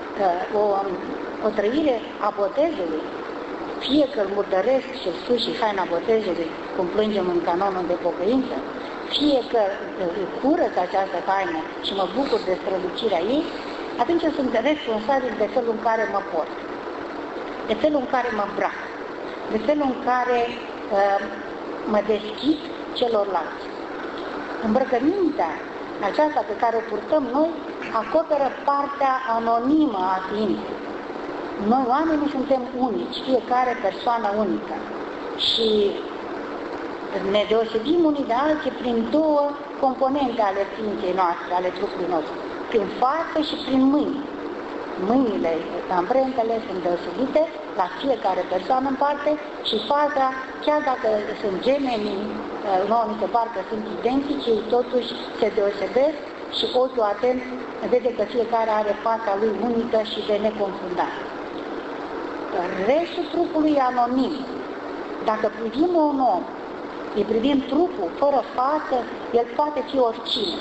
Speaker 2: o trăire a botezului, fie că îl murdăresc și îl sus și haina botezului, cum plângem în canonul de pocăință, fie că îl curăț această taină și mă bucur de strălucirea ei, atunci sunt responsabil de felul în care mă port, de felul în care mă îmbrac, de felul în care mă deschid celorlalți. Îmbrăcămintea aceasta pe care o purtăm noi acoperă partea anonimă a ființei. Noi oamenii suntem unici, fiecare persoană unică și ne deosebim unii de alții prin două componente ale ființei noastre, ale trupului nostru, prin față și prin mâini. Mâinile, amprentele sunt deosebite la fiecare persoană în parte și fața, chiar dacă sunt gemeni, nouă ni se par că sunt identici, ei totuși se deosebesc și ochiul atent vede că fiecare are fața lui unică și de neconfundat. Restul trupului e anonim. Dacă privim un om, îi privim trupul fără față, el poate fi oricine.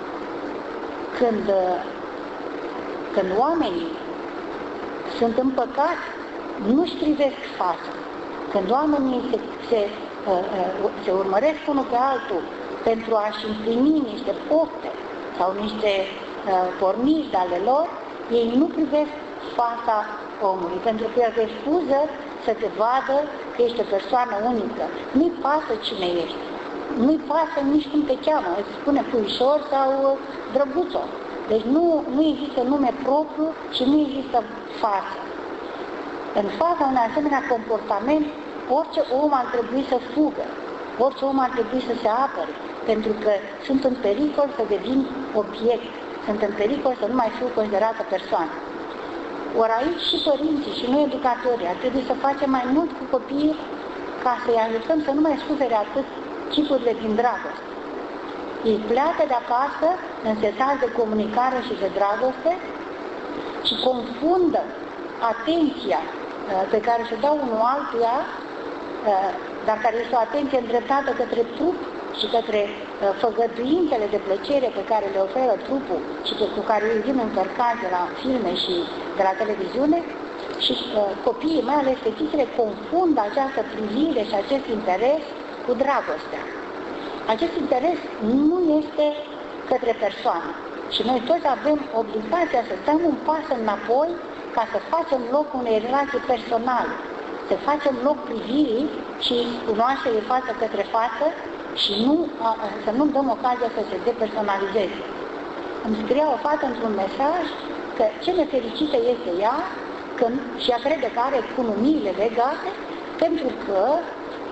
Speaker 2: Când oamenii sunt în păcat, nu-și privesc fața. Când oamenii se urmăresc unul pe altul pentru a-și împlini niște pofte sau niște porniri ale lor, ei nu privesc fața omului, pentru că el refuză să te vadă că ești o persoană unică. Nu-i pasă cine ești, nu-i pasă nici cum te cheamă, îți spune puișor sau drăguțo. Deci nu există nume propriu și nu există față. În fața unui asemenea comportament, orice om ar trebui să fugă, orice om ar trebui să se apere, pentru că sunt în pericol să devin obiect, sunt în pericol să nu mai fiu considerată persoană. Ori aici și părinții și noi educatorii ar trebui să facem mai mult cu copiii ca să-i ajutăm să nu mai sufere atât chipurile din dragoste. Ei pleacă de acasă însetați de comunicare și de dragoste și confundă atenția pe care și-o dau unul altuia, dar care este o atenție îndreptată către trup și către făgăduintele de plăcere pe care le oferă trupul și cu care îi vin încărcați de la filme și de la televiziune, și copiii, mai ales fetițele, confundă această privire și acest interes cu dragostea. Acest interes nu este către persoană și noi toți avem obligația să dăm un pas înapoi ca să facem loc unei relații personale, să facem loc privirii și cunoașterii față către față și să nu dăm ocazia să se depersonalizeze. Îmi scria o fată într-un mesaj că ce nefericită este ea și ea crede că are economiile legate pentru că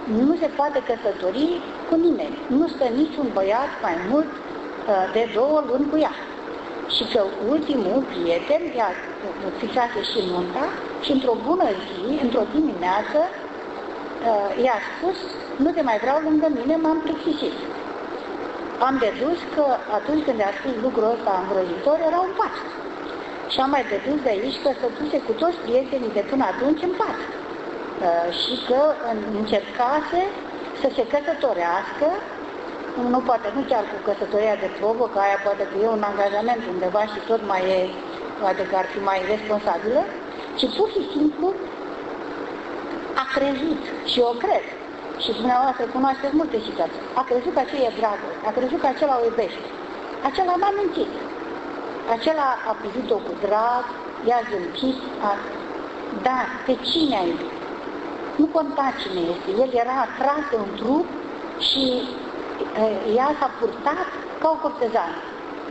Speaker 2: nu se poate căsători cu nimeni. Nu stă niciun băiat mai mult de 2 luni cu ea. Și că ultimul prieten i-a fixase și nunta și într-o bună zi, într-o dimineață, i-a spus: nu te mai vreau lângă mine, m-am plictisit. Am dedus că atunci când i-a spus lucrul ăsta îngrozitor, era în pat. Și am mai dedus de aici că stătuse cu toți prietenii de până atunci în pat. Și că încercase să se căsătorească, nu chiar cu căsătoria de probă, că aia poate că e un angajament undeva și tot mai e, poate că ar fi mai responsabilă, ci pur și simplu a crezut, și eu cred, și dumneavoastră cunoașteți multe situații, a crezut că aceea e dragoste, a crezut că acela o iubește. Acela n-a mințit. Acela a privit-o cu drag, i-a zâmbit, dar pe cine a iubit? Nu conta cine este, el era atras în trup și ea s-a purtat ca o curtezană.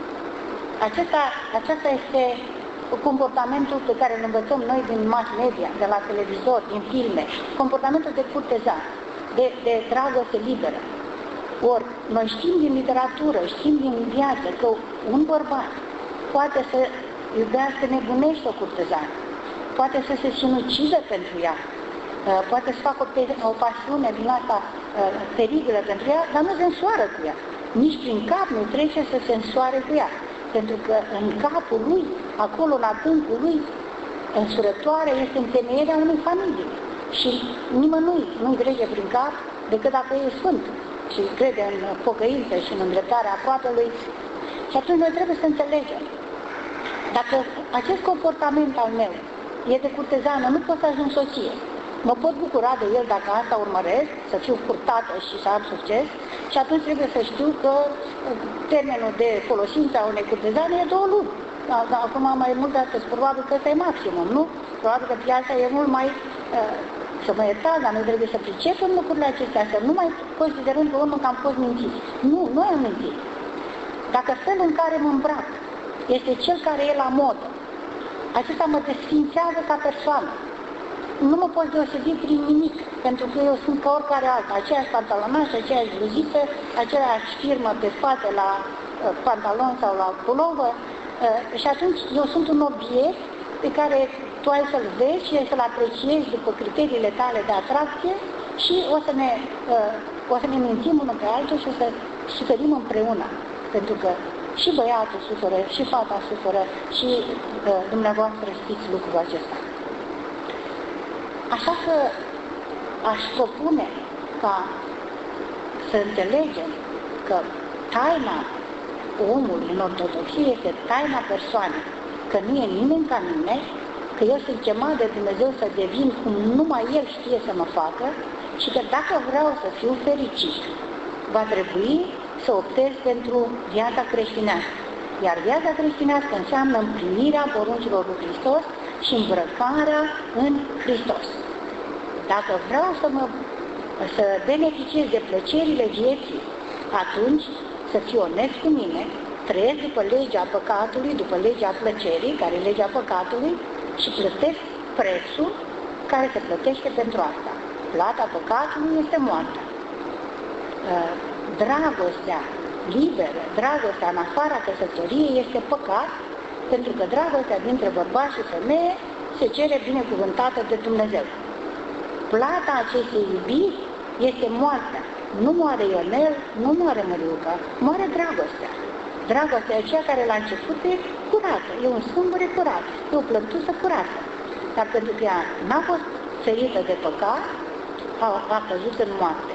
Speaker 2: Acesta este comportamentul pe care îl învățăm noi din mass media, de la televizor, din filme, comportamentul de curtezan, de dragoste liberă. Ori, noi știm din literatură, știm din viață că un bărbat poate să iubească nebunește o curtezană, poate să se sinucidă pentru ea, poate să facă o pasiune din asta teribilă pentru ea, dar nu se însoară cu ea. Nici prin cap nu trece să se însoare cu ea. Pentru că în capul lui, acolo în adâncul lui, însurătoare este întemeierea unei familii. Și nimănui nu-i trece prin cap decât dacă e sfânt și crede în pocăință și în îndreptarea aproapelui. Și atunci noi trebuie să înțelegem. Dacă acest comportament al meu e de curtezană, nu pot să ajung soție. Mă pot bucura de el dacă asta urmăresc, să fiu purtată și să am succes, și atunci trebuie să știu că termenul de folosință a unei curtezane e 2 luni. Dar acum mai mult de atât, probabil că ăsta e maximum, nu? Probabil că piața e mult mai... să mă iertați, dar noi trebuie să pricepem lucrurile acestea, să nu mai considerăm pe urmă că am fost mințiți. Nu, noi am mințit. Dacă felul în care mă îmbrac este cel care e la modă, acesta mă desfințează ca persoană. Nu mă pot deosebi prin nimic, pentru că eu sunt ca oricare alta, aceeași pantalonașă, aceeași bluziță, aceeași firmă pe spate la pantalon sau la pulovă, și atunci eu sunt un obiect pe care tu ai să-l vezi și să-l apreciezi după criteriile tale de atracție și o să ne mințim unul pe altul și o să suferim împreună, pentru că și băiatul suferă, și fata suferă, și dumneavoastră știți lucrul acesta. Așa că aș propune ca să înțelegem că taina omului în ortodoxie este taina persoanei, că nu e nimeni ca mine, că eu sunt chemat de Dumnezeu să devin cum numai El știe să mă facă și că dacă vreau să fiu fericit, va trebui să optez pentru viața creștinească. Iar viața creștinească înseamnă împlinirea poruncilor lui Hristos și îmbrăcarea în Hristos. Dacă vreau să beneficiez de plăcerile vieții, atunci să fiu onest cu mine, trăiesc după legea păcatului, după legea plăcerii, care e legea păcatului, și plătesc prețul care se plătește pentru asta. Plata păcatului este moartea. Dragostea liberă, dragostea în afara căsătoriei este păcat, pentru că dragostea dintre bărbat și femeie se cere binecuvântată de Dumnezeu. Plata acestei iubiri este moartea. Nu moare Ionel, nu moare Măriuca, moare dragostea. Dragostea e aceea care la început e curată, e un sâmbure curat, e o plântusă curată. Dar pentru că ea n-a fost ferită de păcat, a căzut în moarte.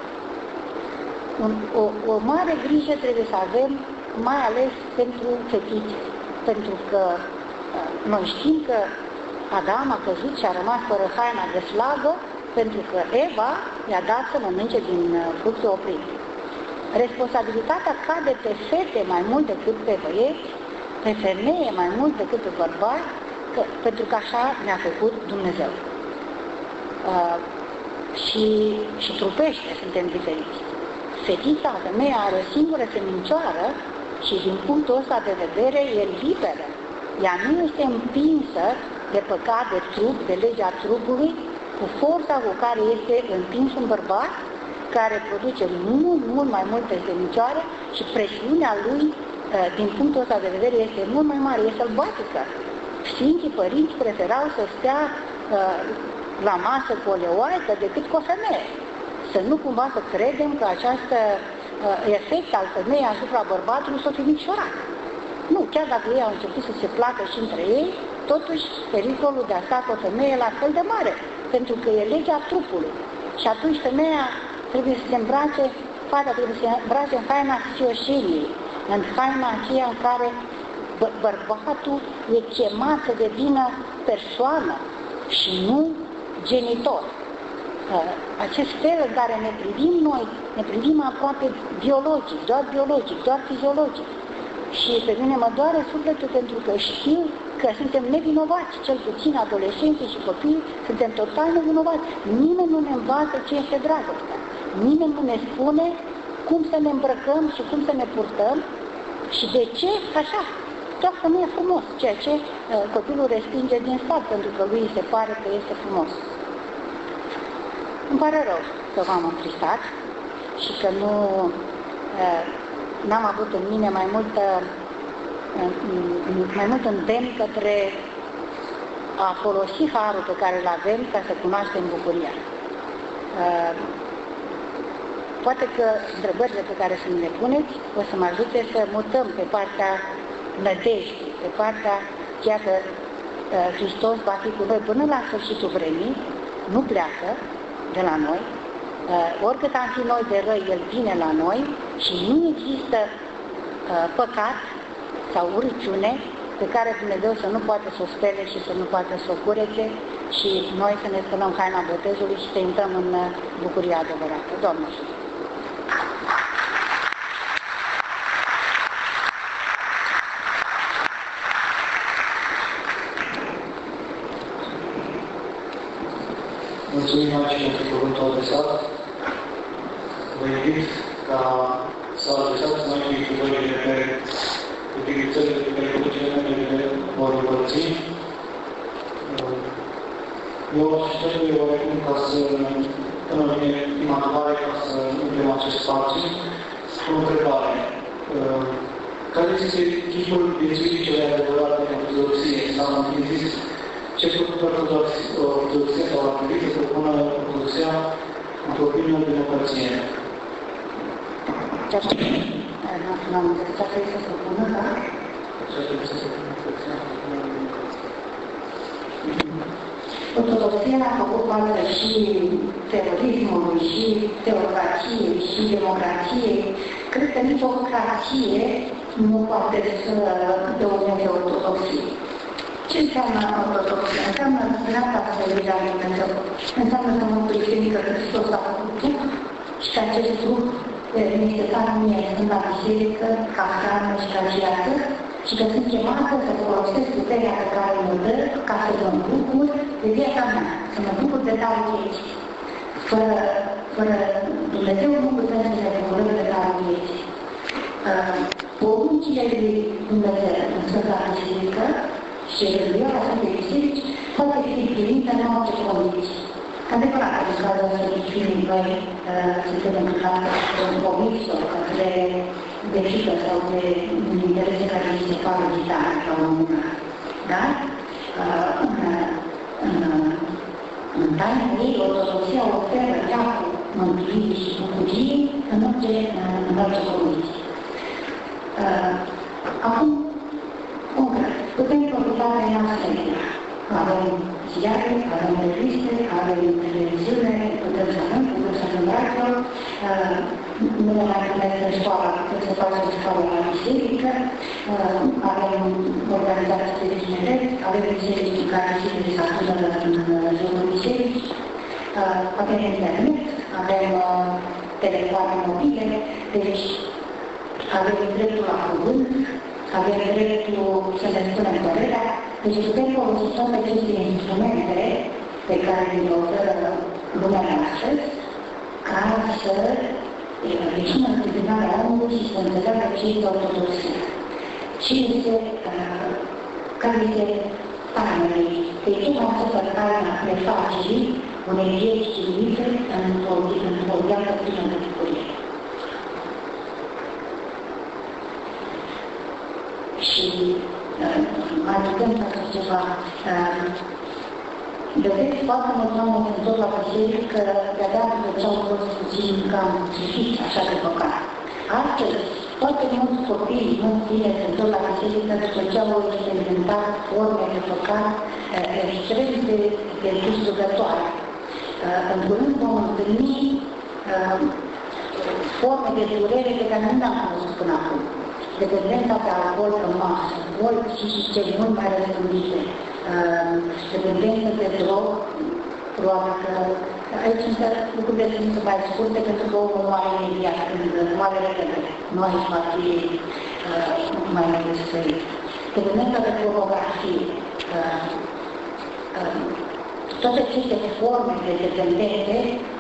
Speaker 2: O mare grijă trebuie să avem, mai ales pentru fetițe, pentru că noi știm că Adam a căzut și a rămas fără haina de slagă, pentru că Eva i-a dat să mănânce din fructul oprit. Responsabilitatea cade pe fete mai mult decât pe băieți, pe femeie mai mult decât pe bărbați, pentru că așa ne-a făcut Dumnezeu. Și trupește suntem diferiți. Fetița, femeia, are o singură semincioară și din punctul ăsta de vedere e liberă. Ea nu este împinsă de păcat, de trup, de legea trupului, cu forța cu care este împins un bărbat, care produce mult mai multe semicioare și presiunea lui, din punctul ăsta de vedere, este mult mai mare, e sălbatică. Sfinții părinți preferau să stea la masă cu o leoaică decât cu o femeie. Să nu cumva să credem că acest efect al femeii asupra bărbatului s-o fi micșorat. Nu, chiar dacă ei au început să se placă și între ei, totuși pericolul de a sta cu o femeie e la fel de mare, pentru că e legea trupului. Și atunci femeia trebuie să se îmbrace, fata trebuie să se îmbrace în haina sioșeniei, în haina aceea în care bărbatul e chemat să devină persoană și nu genitor. Acest fel în care ne privim noi, ne privim aproape biologic, doar fiziologic. Și pe mine mă doare sufletul pentru că știu că suntem nevinovați, cel puțin adolescenții și copiii, suntem total nevinovați. Nimeni nu ne învață ce este dragostea. Nimeni nu ne spune cum să ne îmbrăcăm și cum să ne purtăm și de ce așa. Doar că nu e frumos, ceea ce copilul respinge din start, pentru că lui se pare că este frumos. Îmi pare rău că v-am întristat și că n-am avut în mine mai mult îndemn către a folosi harul pe care îl avem ca să cunoaștem bucuria. Poate că întrebările pe care să mi le puneți o să mă ajute să mutăm pe partea nădejdii, pe partea chiar că Hristos va fi cu noi până la sfârșitul vremii, nu pleacă de la noi, oricât am fi noi de răi, El vine la noi și nu există păcat sau urăciune pe care Dumnezeu să nu poate să o spele și să nu poate să o curețe și noi să ne spălăm haina botezului și să intrăm în bucuria adevărată. Doamne ajută!
Speaker 1: Mulțumim aici pentru cuvântul adresat. Vă invit ca să adresați mai întrebările pe utilizările pe care cuvântele le vor împărți. Eu aștept oarecum ca să, până vine prima întrebare, ca să umplem acest spațiu, o întrebare. Care este tipul viețuirii cele adevărate în ortodoxie? Sau am zis ce făcut ortodoxia sau ar trebui să propună ortodoxia într-o plină democrație?
Speaker 2: N-am înțeles ce trebuie să propună, da?
Speaker 1: Ce trebuie să propună ortodoxia într-o plină democrație?
Speaker 2: Ortodoxia a făcut față și terorismului, și teocrației, și democrației. Cred că nici o crație nu poate să dăuneze ortodoxie. Ce înseamnă ortodoxia? Înseamnă dreapta stărirea lui Dumnezeu. Înseamnă să mărturisim că Hristos a făcut trup și că acest trup mi se pare mie în la biserică, ca hrană și ca viață și că sunt chemată să folosesc puterea pe care mă dă ca să mă bucur de viața mea, să mă bucur de darul vieții. Fără Dumnezeu nu putem să ne bucurăm de darul vieții. Poruncile lui Dumnezeu în Sfânta Biserică și rânduiala Sfântei Biserici poate fi primită în orice condiții. Adevărat, în cazul să fim noi suntem încurcați în comiți sau către de frică sau de interese care ni se facă vitale la un moment dat. Dar în taina ei, ortodoxia oferă ceapul mântuirii și bucuriei în orice condiții. Acum, concret, putem profita de noastră. Avem ziare, avem reviste, avem televiziune, putem să avem radio, nu ne mai putem în școala, putem să facem școala la biserică, avem organizații de tineret, avem biserici care se adună în jurul bisericii, avem internet, avem telefoane mobile, deci avem dreptul la cuvânt, avem dreptul să ne spunem părerea, deci putem folosi toate aceste instrumente pe care le oferă lumea astăzi ca să ieșim în întâmpinarea omului și să înțeleagă ce este ortodoxia. Care este taina ei? Deci, această taina nefacerii unei vieți civilite într-o viață plină de bucurie. Și mai putem face ceva. Vedeți, foarte mulți oameni se întorc la biserică, de-abia după ce au fost puțin cam trifiți, așa de păcat. Astăzi, foarte mulți copii, mulți tineri se întorc la biserică după ce au experimentat forme de păcat extrem de distrugătoare. În curând vom întâlni forme de durere pe care nu le-am cunoscut până acum. Dependența pe alcool în masă, boli psihice mult mai răspândite, dependență de drog, probabil că aici însă lucrurile sunt mai scurte pentru că omul nu are imediat, când nu are repede, nu aici va fi mai răspândit. Dependența de pornografie, toate aceste forme de dependențe,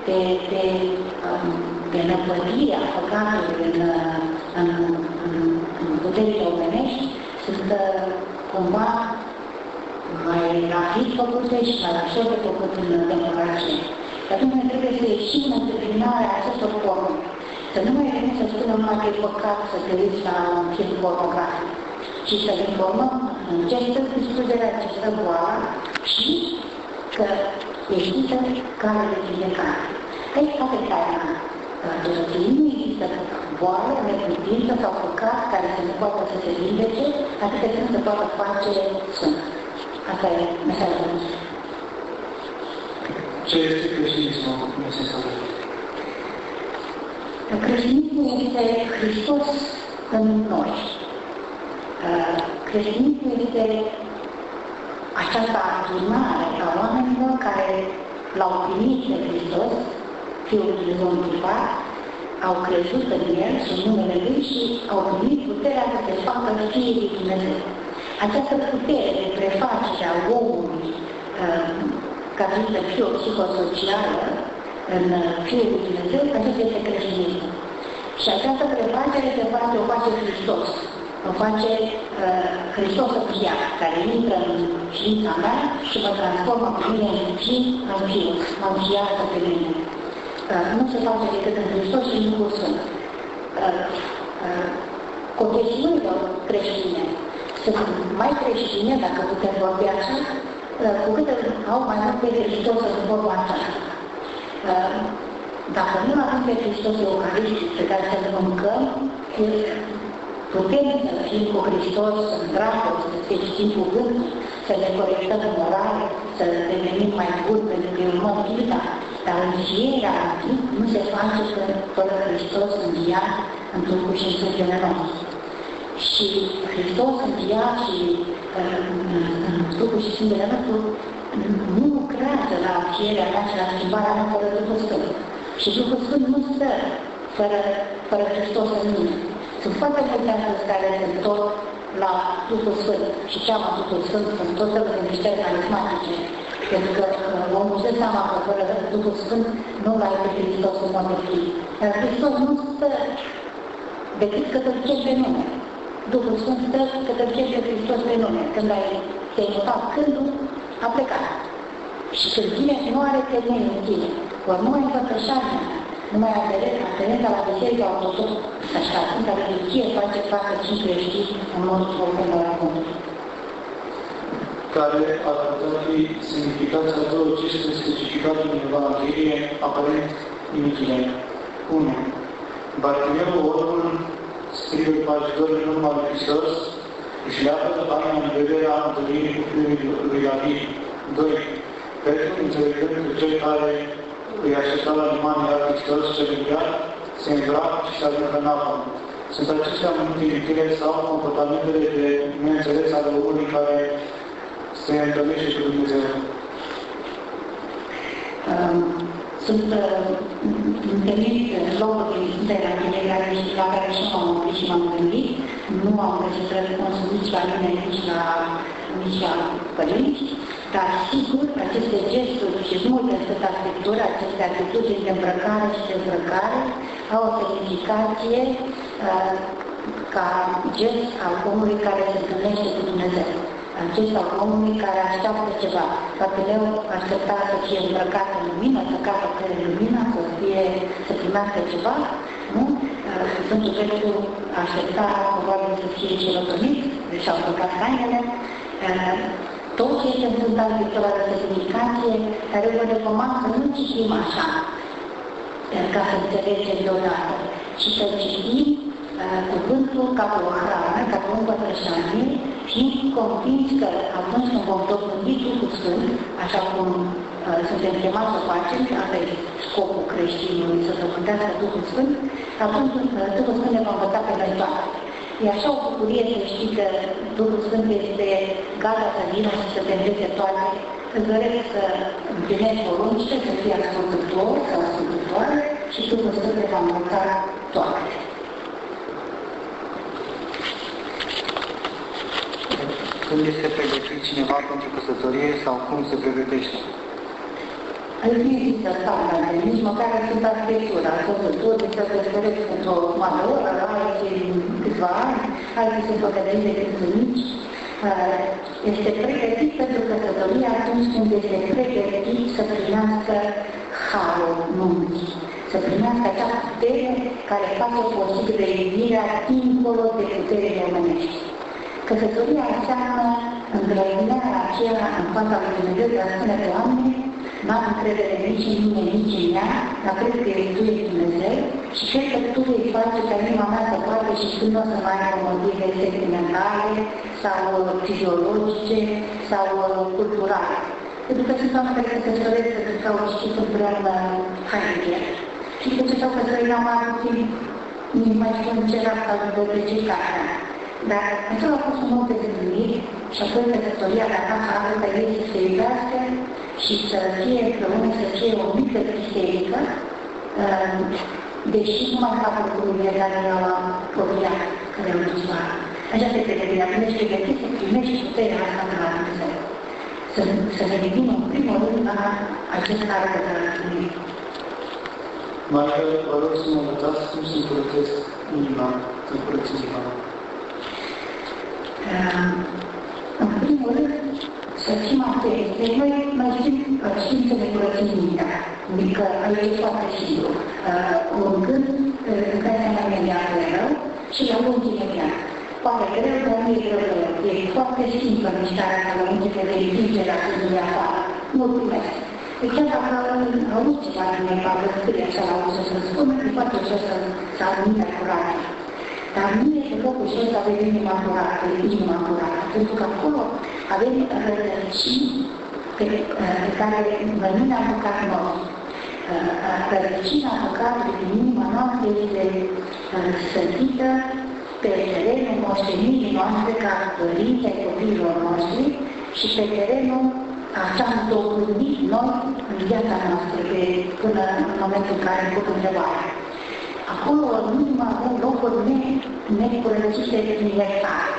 Speaker 2: de năpădire a păcatului în puterile omenești, sunt cumva mai rapid făcute și mai ușor de făcut în democrație. Dar noi trebuie să ieșim în întâmpinarea acestor forme. Să nu mai venim să spunem că e păcat să te uiți la un film pornografic, ci să informăm în ce stă distrugerea, ce stă boala și că există care de vindecare. Aici toate taina durăției. Nu există boală, neputință sau păcat care să nu poată să se vindece, atât când se poată face sfânt. Asta e mesajul nostru.
Speaker 1: Ce este creștinismul?
Speaker 2: Creștinismul este Hristos în noi. Creștinismul este această adunare a oamenilor care l-au primit pe Hristos, Fiul lui Dumnezeu întrupat, au crezut în El și în numele Lui și au primit puterea să se facă Fiii lui Dumnezeu. Această putere de prefacere a omului ca fiind fiu psihosocială în Fiul lui Dumnezeu, acesta este creștinismul. Și această prefacere de fapt o face Hristos. O face Hristos înfiat, care intră în ființa mea și mă transformă pe mine în fiu, mă înfiază pe mine. Nu se face decât în Hristos și în Duhul Sfânt. Confesiunilor creștine sunt mai creștine, dacă putem vorbi așa, cu cât au mai mult pe Hristos în forma aceasta. Dacă nu avem pe Hristos Eucaristic pe care să-L mâncăm, putem să fim cu Hristos în dragoste, să citim cuvântul, să ne corectăm morale, să devenim mai buni pentru că urmăm vida, dar învierea nu se face fără Hristos înviat în trupul și în sângele nostru. Și Hristos înviat și în trupul și sângele nostru nu lucrează la învierea mea și la schimbarea mea fără Duhul Sfânt. Și Duhul Sfânt nu stă fără Hristos în mine. Sunt foarte multe astăzi care se întorc la Duhul Sfânt și cheamă Duhul Sfânt, sunt tot felul de mișteri carismatice, pentru că omul își dă seama că fără Duhul Sfânt nu l-ai pe Hristos în mod efectiv. Dar Hristos nu stă decât că te-l chemi pe nume. Duhul Sfânt stă că te-l chemi pe Hristos pe nume. Când te-ai mutat cândul, a plecat. Și când vine, nu are temei în tine. Ori nu mai împărtășează, nu mai aderența la biserică ortodoxă, așa, în care Turchie face față și creștini în mod formel acum.
Speaker 1: Care ar putea fi semnificația două ce este specificat în Evanghelie, aparent inutile. 1. Bartimeu, oricum, scrie pe pagina în urma lui Hristos, își leapă de banii în vederea întâlnirii cu fiul lui David. 2. Petru, înțelegând că cei care îi aștepta la limanul la Hristos și cel se îmbracă și se aruncă în apă. Sunt acestea inutile sau comportamentele de neînțeles ale omului care se întâlnește cu Dumnezeu.
Speaker 2: Sunt întâlnit locuri din Sfânta Evanghelie la care și m-am oprit și m-am gândit. Nu am găsit răspuns nici la mine, nici la părinți, dar sigur aceste gesturi și multe în Sfânta Scriptură, aceste atitudini de îmbrăcare și de îmbrăcare au o semnificație ca gest al omului care se întâlnește cu Dumnezeu. acesta omului care așteaptă ceva. Fratele aștepta să fie îmbrăcat în lumină, să capătă în lumină, să primească ceva, nu? Sfântul Petru aștepta probabil să fie celătonit, deci au îmbrăcat hainele. Tot ce este în Sfânta Scriptură de semnificație, care vă recomand să nu citim așa, ca să înțelegem deodată, ci să citim cuvântul ca pe o hrană, ca pe o împătrășanie, fiind convins că atunci când vom dobândi Duhul Sfânt, așa cum suntem chemați să facem, asta e scopul creștinului, să dobândească Duhul Sfânt, atunci Duhul Sfânt ne va învăța pe noi toate. E așa o bucurie să știi că Duhul Sfânt este gata să vină și să te învețe toate. Îți doresc să împlinești poruncile, să fii ascultător sau ascultătoare și Duhul Sfânt te va învăța toate.
Speaker 1: Când este pregătit cineva pentru căsătorie sau cum se pregătește?
Speaker 2: Nu există standarde, nici măcar sunt arhitectura. Căsătorii se căsătoresc într-o mare oră, alții în câțiva ani, alții sunt hotărâți de când sunt mici. Este pregătit pentru căsătorie atunci când este pregătit să primească harul nunții, să primească acea putere care face posibilă iubirea dincolo de puterile omenești. Căsătoria înseamnă îndrăznerea aceea în fața lui Dumnezeu de a spune, Doamne, n-am încredere nici în mine, nici în ea, dar cred că Tu ești Dumnezeu și cred că Tu vei face ca inima mea să poată și Tu nu o să mai ai motive sentimentale sau fiziologice sau culturale. Pentru că sunt oameni care se căsătoresc pentru că au citit împreună Heidegger. Și că ce s-au căsătorit la mare puțin, nici mai știu în ce asta de ce cartea. Dar acela a fost un mod de gândire și apoi căsătoria de acasă are ca ei să se iubească și să fie împreună, să fie o mică biserică, deși nu mai fac lucrurile care erau la propria, care au dus la. Așa se pregătirea, când ești pregătit să primești puterea asta de la Dumnezeu. Să ne gândim în primul rând la acest arcă de la Dumnezeu.
Speaker 1: Marica, vă rog să mă învățați cum să împărățesc inima, să împărăți inima.
Speaker 2: În primul rând, să fim atenți. Noi știm să ne curățim mintea. Adică aici e foarte simplu. Un gând în care se mai mediază rău și la lungi imediat. Poate greu, dar nu e greu. E foarte simplă mișcarea asta la lungi de întingerea gândului afară. Nu primesc. Deci dacă auzi ceva din mine, va răscrie așa la ușă să spună, îi face ușor să am mintea curată. Dar nu este deloc ușor să avem inima curată, pentru că acolo avem rădăcini pe care noi nu ne-am apucat noi. Rădăcina păcatului din inima noastră este sădită pe terenul moștenirii noastre ca părinți ai copiilor noștri și pe terenul așa am dobândit noi în viața noastră până în momentul în care am făcut întrebarea. Acolo în inima avem locuri necurățite din iertare.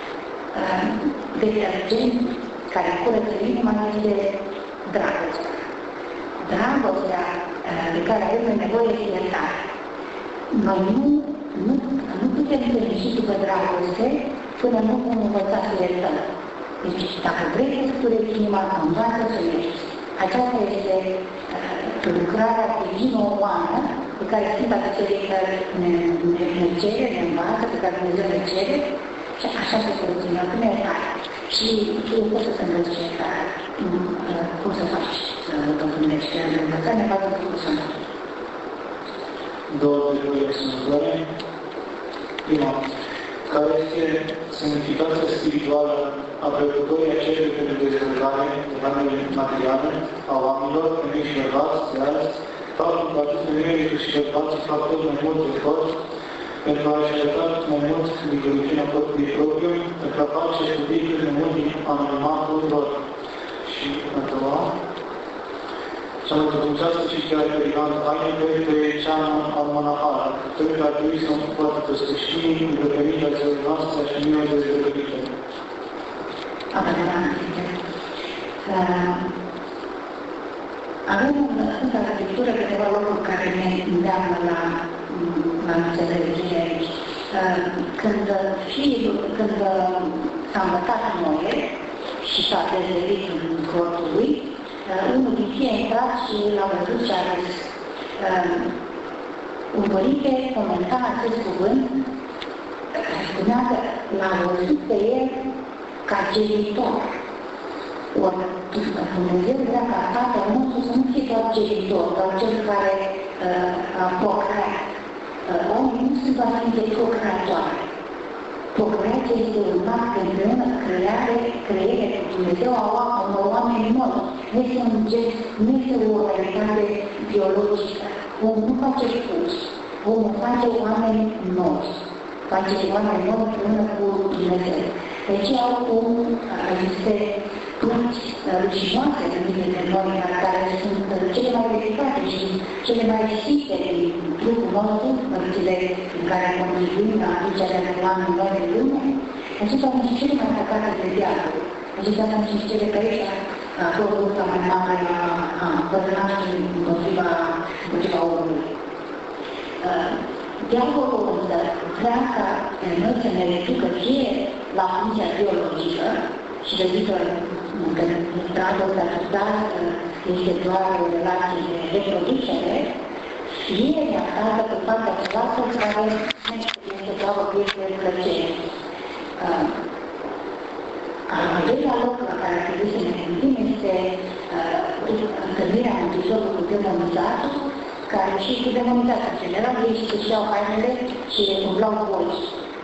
Speaker 2: Detergent care curăță inima este dragostea. Dragostea de care avem nevoie este iertare. Noi nu putem fericit după dragoste până nu vom învăța să iertăm. Deci, dacă vrei să sturești inima, învață să ierți. Aceasta este lucrarea divino-umană pe care Sfânta Biserică ne cere, ne învață, pe care Dumnezeu ne cere și așa se curățime, acum iertare. Și tu poți să învăți ce iertare, cum să faci să dobândești învățare, ne facă cum să nu.
Speaker 1: Două lucruri sănătoare. Prima, care este semnificația spirituală a preocupării acelei pentru dezvoltare de planele materiale a oamenilor, femei și bărbați, de azi, faptul că aceste femei și bărbații fac tot mai mult efort pentru a-și arăta mai mult digăluciunea corpului propriu, pentru a face studii cât de mult din anonimatul lor. Și a doua, să mă tăpuncească și chiar perioadă aia pe cea monahală, pentru că ar trebui să nu poată căsăși îndrăgărirea țării noastre și nu de zdrăgărită.
Speaker 2: Avem în Sfânta Scriptură câteva locuri care ne îndeamnă la înțelegere aici. Când s-a învățat în moie și s-a dezvelit în cortul lui, unul din fie a intrat și l-a văzut și a râs. Un părinte comenta acest cuvânt, spunea că l-a văzut pe el ca genitor. Ori Dumnezeu vrea ca Tatăl nostru să nu fie doar genitor, doar cel care procrează. Oamenii nu sunt doar de procreatoare. Procreația este un act împreună creere cu Dumnezeu a unor oameni noi. Nu este un gest, nu este o realitate biologică. Omul nu face puși, omul face oameni noi. Face oameni noi împreună cu Dumnezeu. Deci aceste plăci rușinoase numite de noi, care sunt cele mai delicate și cele mai sfinte din trupul nostru, părțile în care contribuim la aducerea de oameni noi în lume, acestea sunt cele mai atacate de diavol. Acestea sunt și cele pe aici a fost lupta mai mare a pătrânașului împotriva omului. Diavolul însă vrea ca noi să ne reducă fie la funcția biologică și dedică că dragostea totală este doar o relație de reproducere, fie ne atacă pe partea cealaltă care este doar obiect de plăcere. Al doilea loc la care trebuie să ne gândim este întâlnirea Mântuitorului cu demonizatul, care și cu demonizatul. În general, ei își iau hainele și umblau boși.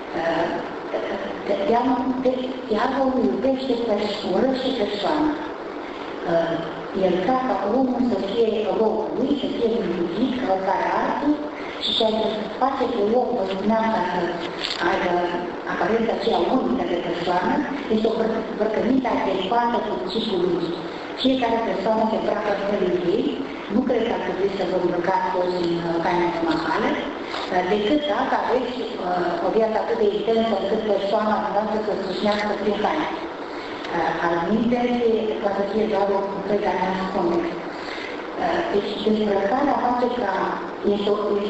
Speaker 2: Diavolul iubește urăște persoana. El vrea ca omul să fie robul lui, să fie mântuit ca oricare altul și ceea ce face pe om, vă spuneam, ca să aibă aparența aceea unică de persoană, este o îmbrăcăminte adecvată cu chipul lui. Fiecare persoană se îmbracă în felul ei, nu cred că ar trebui să vă îmbrăcați toți în haine normale, decât dacă aveți o viață atât de intensă încât persoana noastră să susțnească prin haine. Alminte, poate să fie doar o preganță conexă. Deci, dezbrăcarea face ca este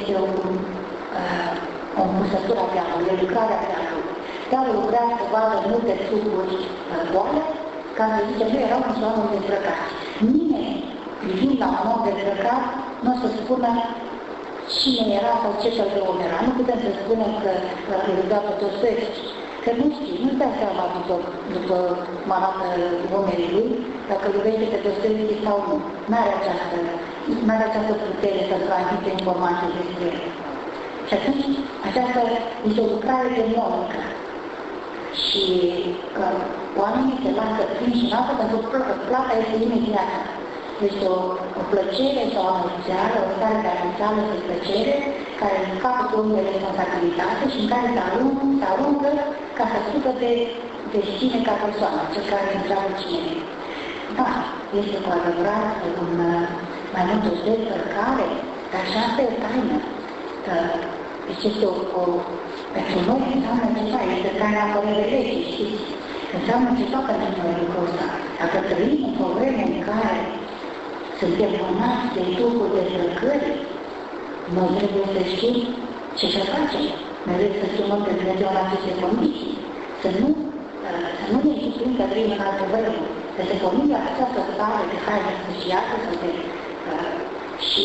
Speaker 2: o împusătură a diavolului, e lucrarea diavolului. Diavolul vrea să vadă multe trupuri goale, ca să zice, nu erau nici oameni dezbrăcați. Nimeni, privind la un om dezbrăcat, nu o să spună cine era sau ce fel de om era. Nu putem să spunem că îl ruga pe Dostoevski, că nu știi, nu-ți dai seama după cum arată oamenii lui, dacă îl iubește pe Dostoevski sau nu. N-are această putere să transmite informații despre el. Și atunci, aceasta este o lucrare demonică. Și oamenii se lasă prinși în asta pentru că plata este imediată. Este o plăcere sau o anuncială, o stare de anuncială de plăcere, care scapă de omul de responsabilitate și în care se aruncă ca să sufă de sine ca persoană, cel care întreabă cine e. Da, este cu adevărat mai mult o dezbrăcare, dar și asta e o taină. Deci este pentru noi înseamnă ceva, este taina apărării legii, știți? Înseamnă ceva pentru noi lucrul ăsta. Dacă trăim într-o vreme în care suntem mânați de Duhul dezbrăcării, noi trebuie să știm ce să facem. Noi trebuie să chemăm pe Dumnezeu la aceste condiții. Să nu ne chipim că trăim în altă vreme. Să se pornim această stare de haine asociată și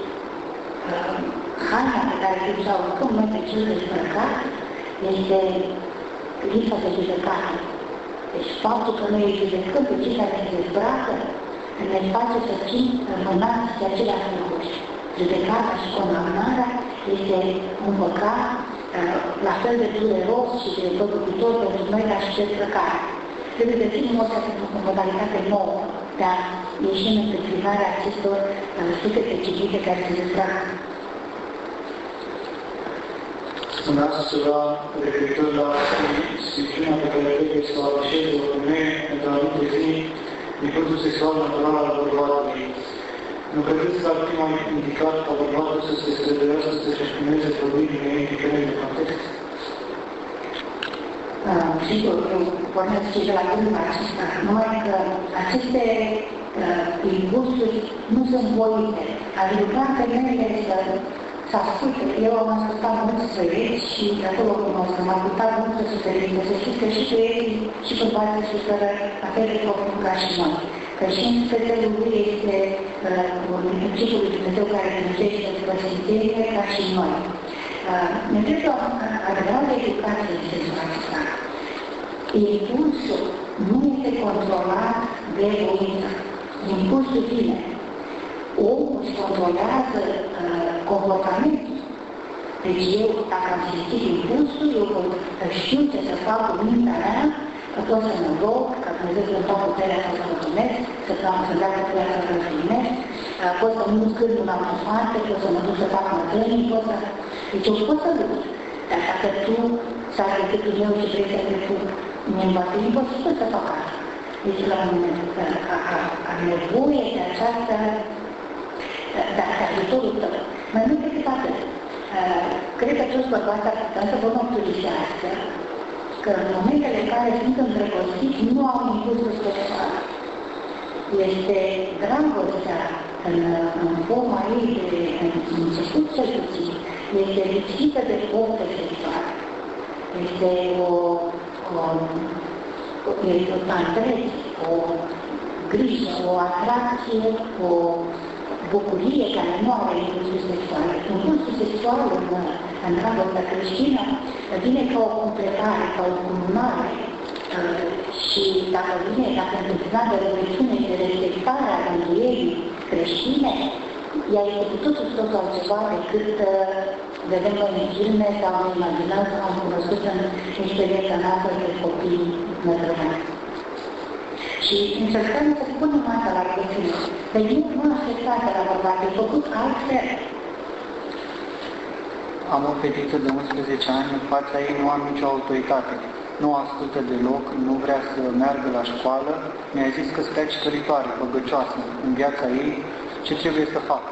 Speaker 2: haina pe care trebuie să o lucrăm noi pe cel dezbrăcat este lipsa de judecată. Deci faptul că noi îi judecăm pe cei care se dezbracă ne face să fim mânați de aceleași lucruri. Judecata și condamnarea este un păcat la fel de dureros și de pădubitor pentru noi ca și dezbrăcare. Trebuie să ținem o modalitate nouă de a ieși în întâmpinarea acestor suflete civile care se dezbracă.
Speaker 1: Spuneați ceva referitor la scriptura pe care trebuie să o aduceți o femeie pentru a nu trezi impulsul sexual natural al bărbatului. Nu credeți că ar fi mai indicat ca bărbatul să se străduiască să-și exprimeze problemele indiferent de context?
Speaker 2: Sigur, eu pornesc și de la gândul acesta, numai că aceste impulsuri nu sunt voite. Adică femeile să să asculte. Eu am ascultat mulți proiecti și de acolo cunosc, am ascultat multă suferință. Să știți că și proiectii și bărbații suferă la fel de profund ca și noi. Că și în fetelul lui este principiul lui Dumnezeu care gândește după sfințenie ca și noi. Ne trebuie o adevărată educație în sensul acesta. Impulsul nu este controlat de voință. Impulsul vine. Omul își controlează comportamentul. Deci eu, dacă am simțit impulsul, eu știu ce să fac cu mintea mea, că pot să mă rog, că Dumnezeu să-mi fac puterea să mă mulțumesc, să-mi dea puterea să mă mulțumesc, pot să nu gândul la masate, pot să mă duc să fac mătănii, pot să... Deci eu pot să duc. Dar dacă tu s-a gândit meu și vrei să te tu mie învață, nu pot să fac asta. Deci la un moment, am nevoie de această, de ajutorul tău. Mai mult decât atât, cred că toți bărbații ar putea să vă mărturisească că în momentele în care sunt îndrăgostiți nu au impulsul sexual. Este dragostea în forma ei de început cel puțin, este lipsită de forță sexuală. Este o tandrețe, o grijă, o atracție, o bucurie care nu are impulsul sexual. Impulsul sexual în dragostea creștină vine ca o completare, ca o cununare și dacă întâmpinat de rugăciune și de respectarea mântuirii creștine, ea este cu totul altceva decât vedem în filme sau în imaginat sau am cunoscut în experiența noastră de copii nătrânați. Și încercăm să spunem asta la rugăciune. Dar eu nu așteptat de la bărbat, e făcut altfel.
Speaker 1: Am o fetiță de 11 ani, în fața ei nu am nicio autoritate. Nu ascultă deloc, nu vrea să meargă la școală. Mi-a zis că stă cităritoare, păgăcioasă în viața ei. Ce trebuie să fac?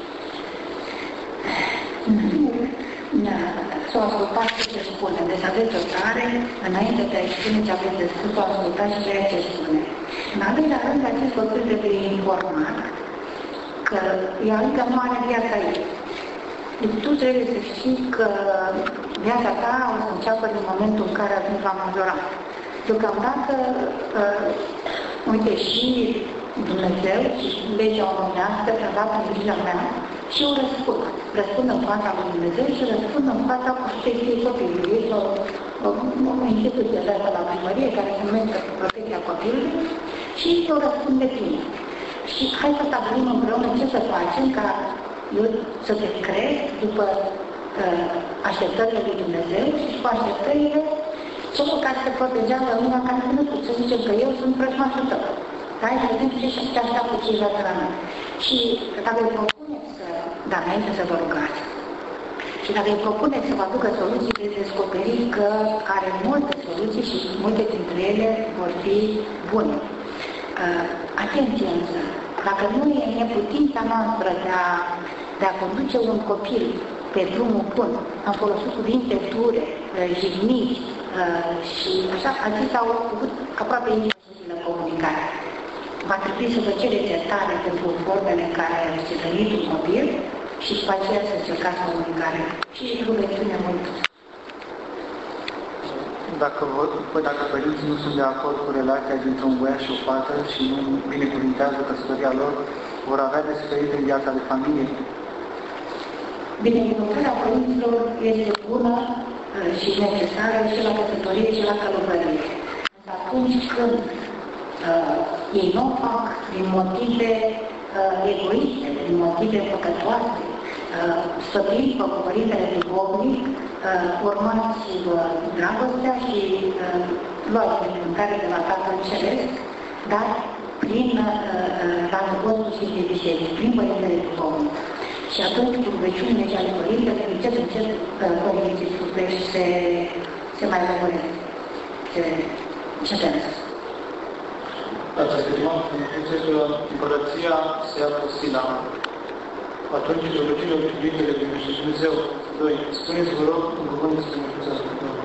Speaker 2: Să o ascultați ce spune. Deci aveți o tare, înainte de a-i spune ce aveți de spus, o ascultați ceea ce spune. În al doilea rând, acest copil trebuie informat că ea încă nu are viața ei. Deci tu trebuie să știi că viața ta o să înceapă din momentul în care ajungi la majorat. Deocamdată, uite, și Dumnezeu și legea omenească s-a dat în grija mea și eu răspund. Răspund în fața lui Dumnezeu și răspund în fața protecției copilului. Este o instituție de la primărie care se numește protecția copilului și eu răspund de tine. Și hai să stabilim împreună ce să facem ca eu să te cresc după așteptările lui Dumnezeu și după așteptările celor care se protejează lumea care se născut. Să zicem că eu sunt vrăjmașul tău. Hai să vedem ce și așa cu ceilalți la mine. Și dacă îi propuneți să, dar înainte să vă rugați, și dacă îi propuneți să vă aducă soluții, veți descoperi că are multe soluții și multe dintre ele vor fi bune. Atenție însă, dacă nu e neputința noastră de a conduce un copil pe drumul bun, am folosit cuvinte dure, jigniți și așa, acestea au făcut aproape imposibilă comunicare. Va trebui să vă cereți iertare pentru formele în care ați venit un copil și după aceea să încercați comunicare. Și rugăciune mult.
Speaker 1: Dacă părinții nu sunt de acord cu relația dintre un băiat și o fată și nu binecuvintează căsătoria lor, vor avea de suferit în viața de familie?
Speaker 2: Binecuvântarea părinților este bună și necesară și la căsătorie și la călugărie. Atunci când ei nu o fac din motive egoiste, din motive păcătoase, sfătuiți-vă cu Părintele Duhovnic, urmați dragostea și luați binecuvântare de la Tatăl Ceresc, dar prin războiul și de biserică, prin Părintele Duhovnic. Și atunci, cu rugăciunile și ale Părintele, încet părinții sufleți se mai lămuresc, se cetează.
Speaker 1: Ați afirmat că împărăția se află sila. Atunci, rugăciunile cuvintele din Dumnezeu. 2. Spuneți, vă rog, un cuvânt despre Mântuirea Sfântului.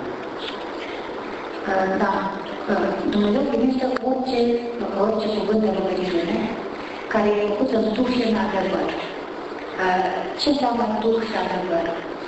Speaker 2: Da. Dumnezeu primește orice cuvânt de rugăciune care e făcut în duh și în adevăr. Ce înseamnă Duh și adevăr?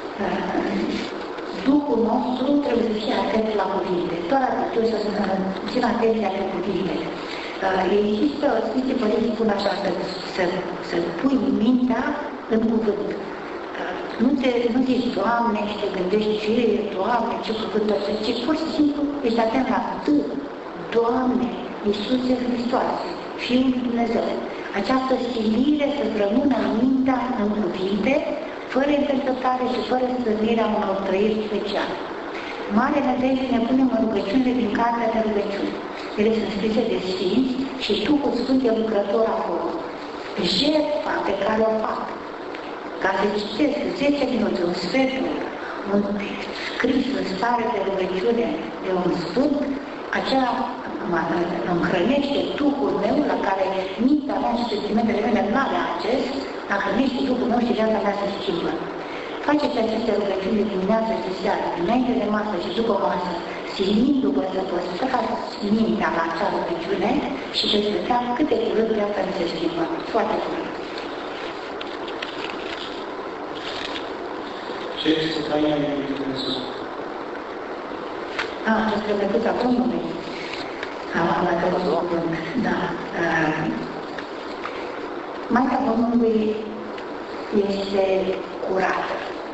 Speaker 2: Duhul nostru trebuie să fie atent la cuvinte. Doar atât, trebuie să țin atenția pe cuvinte. Există, Sfinții Părinți spun așa, să pui mintea în cuvânt. Nu zici, Doamne, și te gândești ce e, Doamne, ce cuvânt ăsta, ci pur și simplu ești atent la Doamne, Iisuse Hristoase, Fiul lui Dumnezeu. Această silire să rămână mintea în cuvinte, fără interpretare și fără stârnirea unor trăiri speciale. Mare nădejde ne punem în rugăciunile din cartea de rugăciuni. Ele sunt scrise de Sfinți și Duhul Sfânt e lucrător acolo. Jertfa pe care o fac, ca să citesc 10 minute, un sfert, un scris în stare de rugăciune de un Sfânt, aceea îmi hrănește Duhul meu, la care mintea mea și sentimentele mele nu are acces, dar hrănește Duhul meu și viața mea se schimbă. Faceți aceste rugăciuni dimineața și seara, înainte de masă și după masă, silindu-vă să păstrați mintea la acea rugăciune și veți vedea cât de curând viața mi se schimbă. Foarte curând.
Speaker 1: Ce este taina lui Dumnezeu?
Speaker 2: Despre plăcuța Domnului. Dacă vă spun, da. Maica Domnului este curată.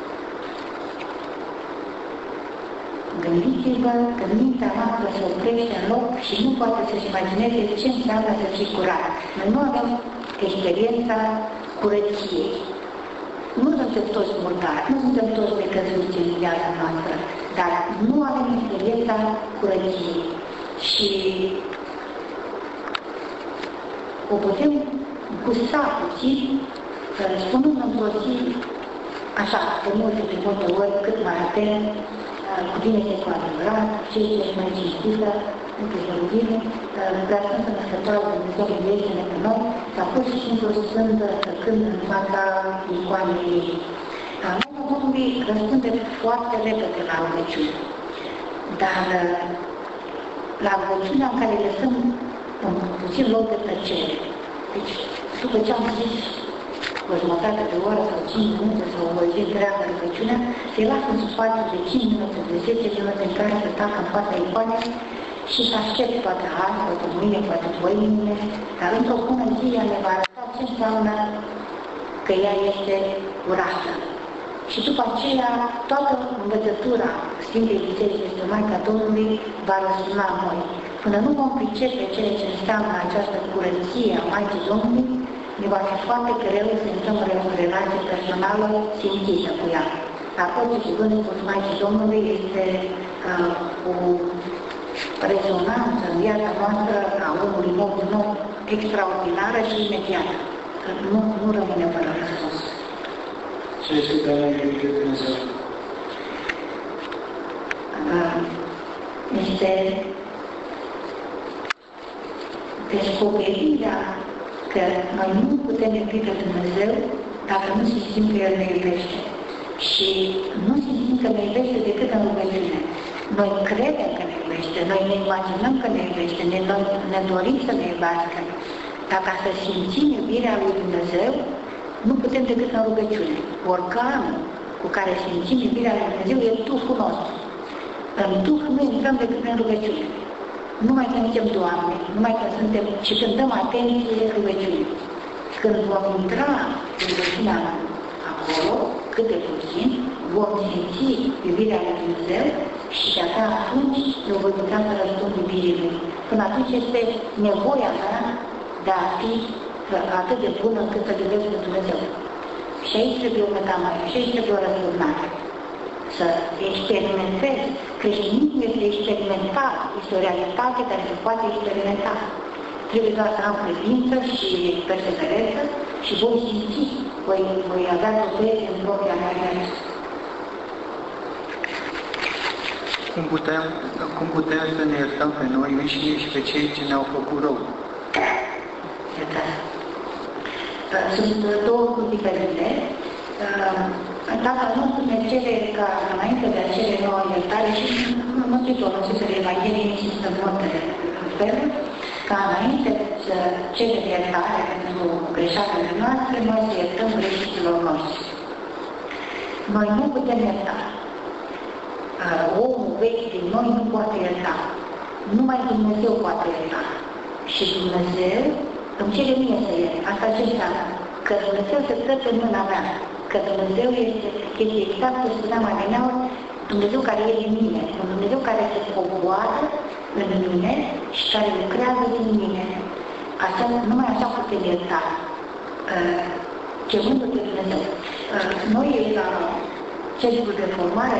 Speaker 2: Gândiți-vă că mintea noastră se oprește în loc și nu poate să-și imagineze ce înseamnă să fii curat. Noi nu avem experiența curăției. Nu suntem toți murdari, nu suntem toți necăzuți în viața noastră, dar nu avem experiența curăției. Și o putem gusta puțin, spunând într-o zi, așa, de multe ori, cât mai atent, cu bine este cu adevărat, ce este mai cinstită, încă de rugire, dar Sfântă Născătoare Dumnezeu iubește-ne pe noi, dar pur și simplu Sfântă tăcând în fața icoanei ei. Maica Domnului răspunde foarte repede la rugăciune, dar la rugăciunea în care lăsăm un puțin loc de tăcere. Deci, după ce am zis o jumătate de oră sau 5 minute sau o zi întreagă rugăciunea, se lasă un spațiu de 5 minute, de 10 minute în care să tacă în fața icoanei și să aștept poate azi, poate mâine, poate mâine, dar într-o bună zi ea ne va arăta ce înseamnă că ea este curată. Și după aceea, toată învățătura Sfintei Biserici despre Maica Domnului va răsuna noi. Până nu vom pricepe ceea ce înseamnă această curăție a Maicii Domnului, ne va fi foarte greu să intrăm în o relație personală simțită cu ea. Dar orice cuvânt spus Maicii Domnului este o rezonanță în viața noastră a omului nou extraordinară și imediată. Că nu rămâne fără răspuns.
Speaker 1: Ce este taina lui Dumnezeu?
Speaker 2: Este descoperirea că noi nu putem iubi pe Dumnezeu dacă nu simțim că El ne iubește. Și nu simțim că ne iubește decât în rugăciune. Noi credem că ne iubește, noi ne imaginăm că ne iubește, ne dorim să ne iubească. Dar ca să simțim iubirea lui Dumnezeu, nu putem decât în rugăciune. Organul cu care simțim iubirea lui Dumnezeu e Duhul nostru. În Duh nu intrăm decât în rugăciune. Numai când zicem Doamne, numai când suntem și când dăm atenție rugăciunii. Când vom intra în rugăciunea acolo, cât de puțin, vom simți iubirea lui Dumnezeu și de-abia atunci eu voi putea să răspund iubirii Lui. Până atunci este nevoia mea de a fi atât de bună încât să iubesc pe Dumnezeu. Și aici trebuie o metamară, și aici trebuie o răsturnare. Să experimentezi. Creștinismul este experimental, este o realitate care se poate experimenta. Trebuie doar să am credință și perseverență și voi simți, voi avea dovezi în propria mea viață.
Speaker 3: Cum putem să ne iertăm pe noi înșine și pe cei ce ne-au făcut rău?
Speaker 2: Sunt două lucruri diferite. Tatăl nostru ne cere ca înainte de a cere nouă iertare și Mântuitorul Sfântele Evangheliei insistă în multe feluri, ca înainte să cerem iertare pentru greșelile noastre, noi să iertăm greșelilor noștri. Noi nu putem ierta. Omul vechi din noi nu poate ierta. Numai Dumnezeu poate ierta. Și Dumnezeu îmi cere mie să iert. Asta ce înseamnă? Că Dumnezeu se stă pe mâna mea. Că Dumnezeu este exact ce spuneam mai deneauri, Dumnezeu care e din mine. Un Dumnezeu care se coboară în mine și care lucrează din mine. Așa, numai așa putem ierta. Chemându-l pe Dumnezeu. Noi la Centrul de Formare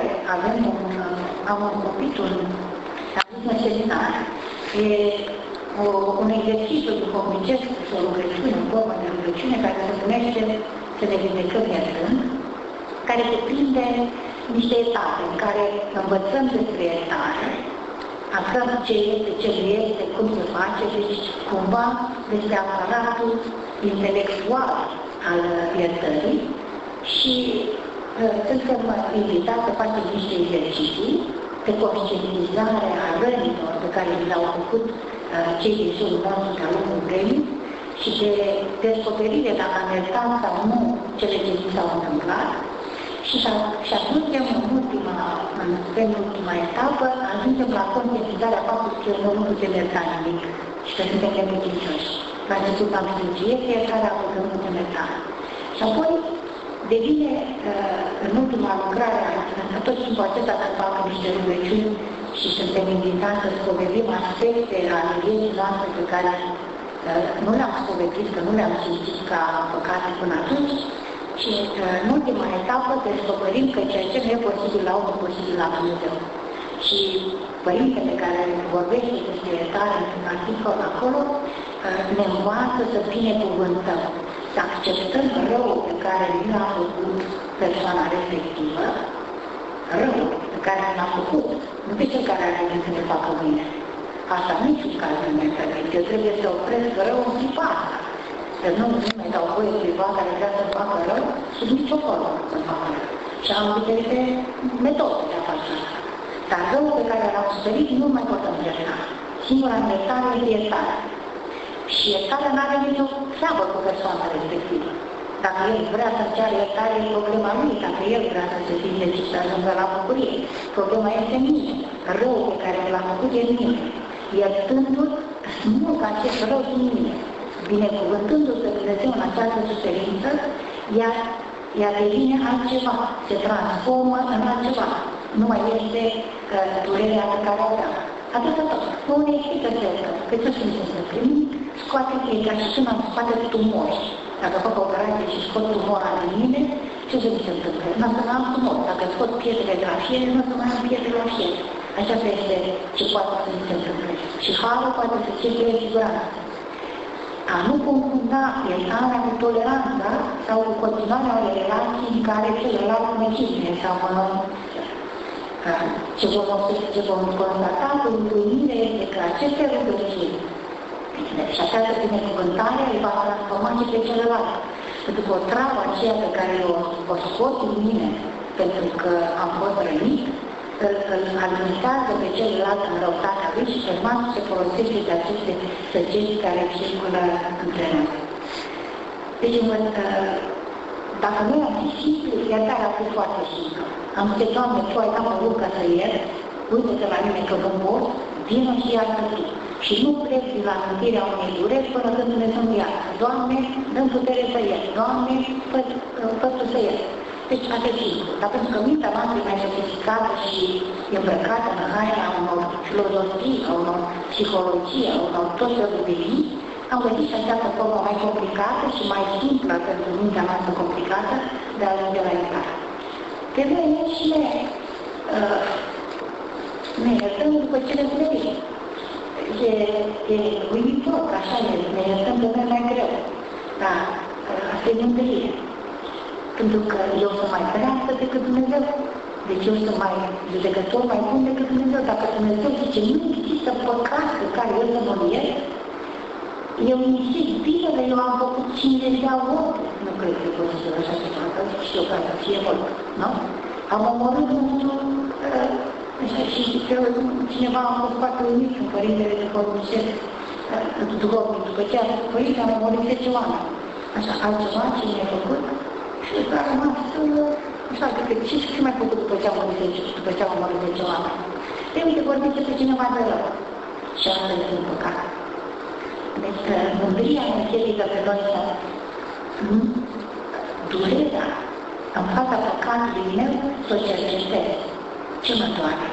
Speaker 2: am un capitol, am zis în seminar, e un exercițiu duhovnicesc, o rugăciune, o formă de rugăciune care se numește Să ne vindecăm iertând, care cuprinde niște etape în care învățăm despre iertare, aflăm ce este, ce nu este, cum se face, deci cumva despre aparatul intelectual al iertării și suntem invitați să facem niște exerciții de conștientizare a rănilor pe care le-au făcut cei din jurul nostru de-a lungul vremii și de descoperire dacă am iertat sau nu cele ce ni s-au întâmplat. Și ajungem în ultima etapă, ajungem la conștientizarea faptului că noi nu putem ierta nimic și că suntem neputincioși. La început am spus, este iertarea că nu putem ierta. Și apoi devine, în ultima lucrare, tot timpul acesta să facă niște rugăciuni și suntem invitați să spovedim aspecte ale vieții noastre pe care nu le-am spovedit, că nu le-am simțit ca păcate până atunci, și în ultima etapă descoperim că ceea ce nu e posibil la om, e posibil la Dumnezeu. Și părintele care vorbește despre iertare într-un articol acolo, ne învață să binecuvântăm, să acceptăm răul pe care l-a făcut persoana respectivă, răul pe care l-a făcut, nu pe cel care are gând să ne facă bine. Asta niciun caz nu mi-e permis. Eu trebuie să opresc rău în clipa asta. Că nu mai dau voie cuiva care vrea să facă rău și nicio formă să facă rău. Și am diferite metode de a face asta. Dar răul pe care l-am suferit nu mai putem ierta. Singura iertare este iertarea. Și iertarea nu are nicio treabă cu persoana respectivă. Dacă el vrea să-mi ceară iertare, e problema lui. Dacă el vrea să se vindece și să ajungă la bucurie, problema este mine. Răul pe care l-am făcut e mine. Iertându-l, smulg acest rău din mine. Binecuvântându-l pe Dumnezeu în această suferință, ea devine altceva, se transformă în altceva. Nu mai este durerea pe care o avea. Atâta tot. Nu ne explică să iertăm. Că ce sunt să nimic, scoate e ca și când am spate tumori. Dacă fac o operație și scot tumora din mine, ce se întâmplă? Nu o să mai am tumor. Dacă scot pietrele de la fiere, nu o să mai am pietre la fiere. Aceasta este ce poate să se întâmple. Și harul poate să fie de siguranță. A nu confunda iertarea cu toleranța sau cu continuarea unei relații în care celălalt ne chine sau ce vom constata cu întâlnire este că aceste rugăciuni și această binecuvântare îi va transforma și pe celălalt. Pentru că o travă aceea pe care o scot din mine pentru că am fost rănit, îl alimentați pe celălalt în răutatea lui și urmat se folosește de aceste săgeți care circulă între noi. Deci, dacă noi am zis simplu, iertarea a fost foarte simplă. Am zis, Doamne, Tu ai dat mă ca să iert, uite-te la mine că nu pot, vină și iartă Tu. Și nu plec din la mântirea unei dureri până când Dumnezeu nu iartă. Doamne, dă-mi putere să iert. Doamne, fă Tu să iert. Deci, atât simplu. Dar pentru că mintea noastră e mai sofisticată și e îmbrăcată în haina unor filozofii, a unor psihologii, a unor tot felul de vii, am găsit și această formă mai complicată și mai simplă pentru mintea noastră complicată de a ajunge la iertare. Pe noi înșine ne iertăm după ce le vrei. E uimitor, așa e, ne iertăm de mai greu. Dar asta e mândrie. Pentru că eu sunt mai dreaptă decât Dumnezeu. Deci eu sunt mai judecător, mai bun decât Dumnezeu. Dacă Dumnezeu zice, nu există păcat pe care eu să mă iert, eu insist, bine, eu am făcut 50 de ori. Nu cred că pot să așa ceva, că și eu ca să fie mult, nu? Am omorât, nu știu, și cineva a fost foarte uimit în părintele de Corbucel. duhovnic, după ce a spus, părinte, am murit 10 oameni. Așa, altceva ce mi-a făcut și a rămas, așa, ce mai făcut după ce am murit 10 oameni? De uite, vorbiți despre cineva de rău. Și asta este un păcat. Deci, mândria ne împiedică pe noi să durerea în fața păcatului meu să o cercetez. Ce mă doare?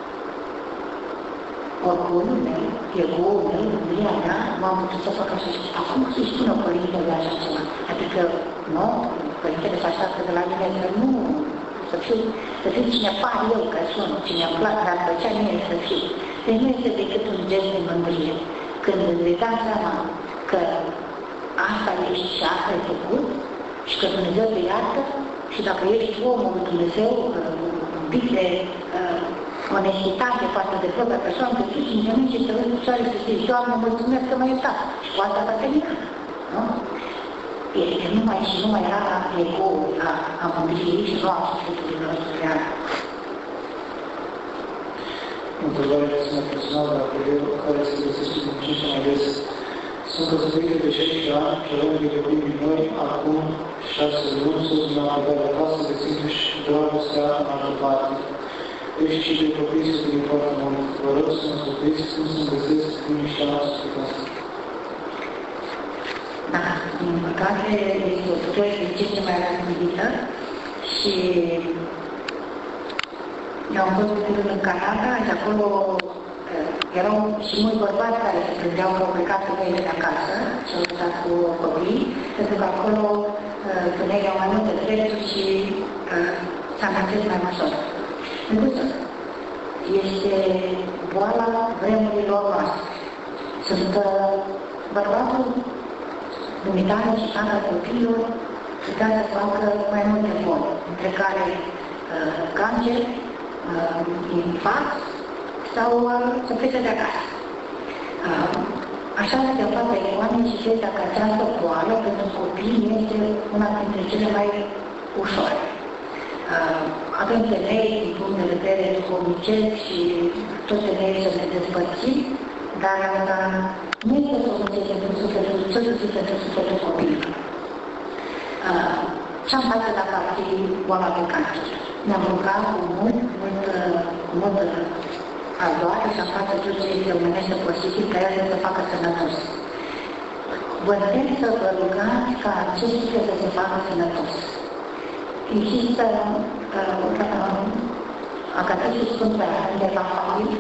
Speaker 2: Orgolul meu, ego-ul meu, mândria mea, m-am putut să fac așa. Acum să-i spună părintele așa ceva. Adică, nu, părintele să așteaptă de la mine că nu, să fiu cine par eu că sunt, cine îmi plac, dar pe cea mie să fiu. Deci nu este decât un gest de mândrie. Când îți dai seama că asta ești și asta ai făcut și că Dumnezeu te iartă și dacă ești omul lui Dumnezeu, un pic de onestitate față de propria persoană, te duci în genunchi și să vezi picioare și să zici, Doamne, mulțumesc că m-ai iertat. Și cu asta ta terminat. Nu? Este numai era ego-ul a mândriei și nu a sufletului nostru real.
Speaker 1: Întrebarea este personală, dacă eu care se găsește din ce mai des. Sunt căsătorite de 16 ani, cerând de copii minori, acum 6 luni, soțul mi-a plecat de acasă, găsindu-și dragostea în altă parte. Deci și de copii se gândesc foarte mult. Vă rog să mă sfătuiți cum să-mi găsesc liniștea noastră pe casă.
Speaker 2: Da, din păcate, este o durere din ce mai răspândită și eu am fost în Canada și acolo erau și mulți bărbați care se gândeau că au plecat femeile de acasă și au stat cu copii, pentru că acolo femeile au mai multe drepturi și s-amintesc mai ușor. Însă, este boala vremurilor noastre. Sunt bărbatul, dumitare și tata copiilor, putea să facă mai multe boli, între care cancer, infarct sau să plece de acasă. Așa se facă oamenii și cred că această boală pentru copii este una dintre cele mai ușoare. Avem temei din punct de vedere duhovnicesc și tot temei să ne despărțim, dar nu este soluție pentru sufletul, cel puțin pentru sufletul copilului. Ce-am face dacă ar fi boala de cancer? Ne-am rugat cu mult ardoare și am face tot ce este omenește posibil ca el să facă sănătos. Vă îndemn să vă rugați ca acest suflet să se facă sănătos. Există Acatistul Sfântul de la Fabil,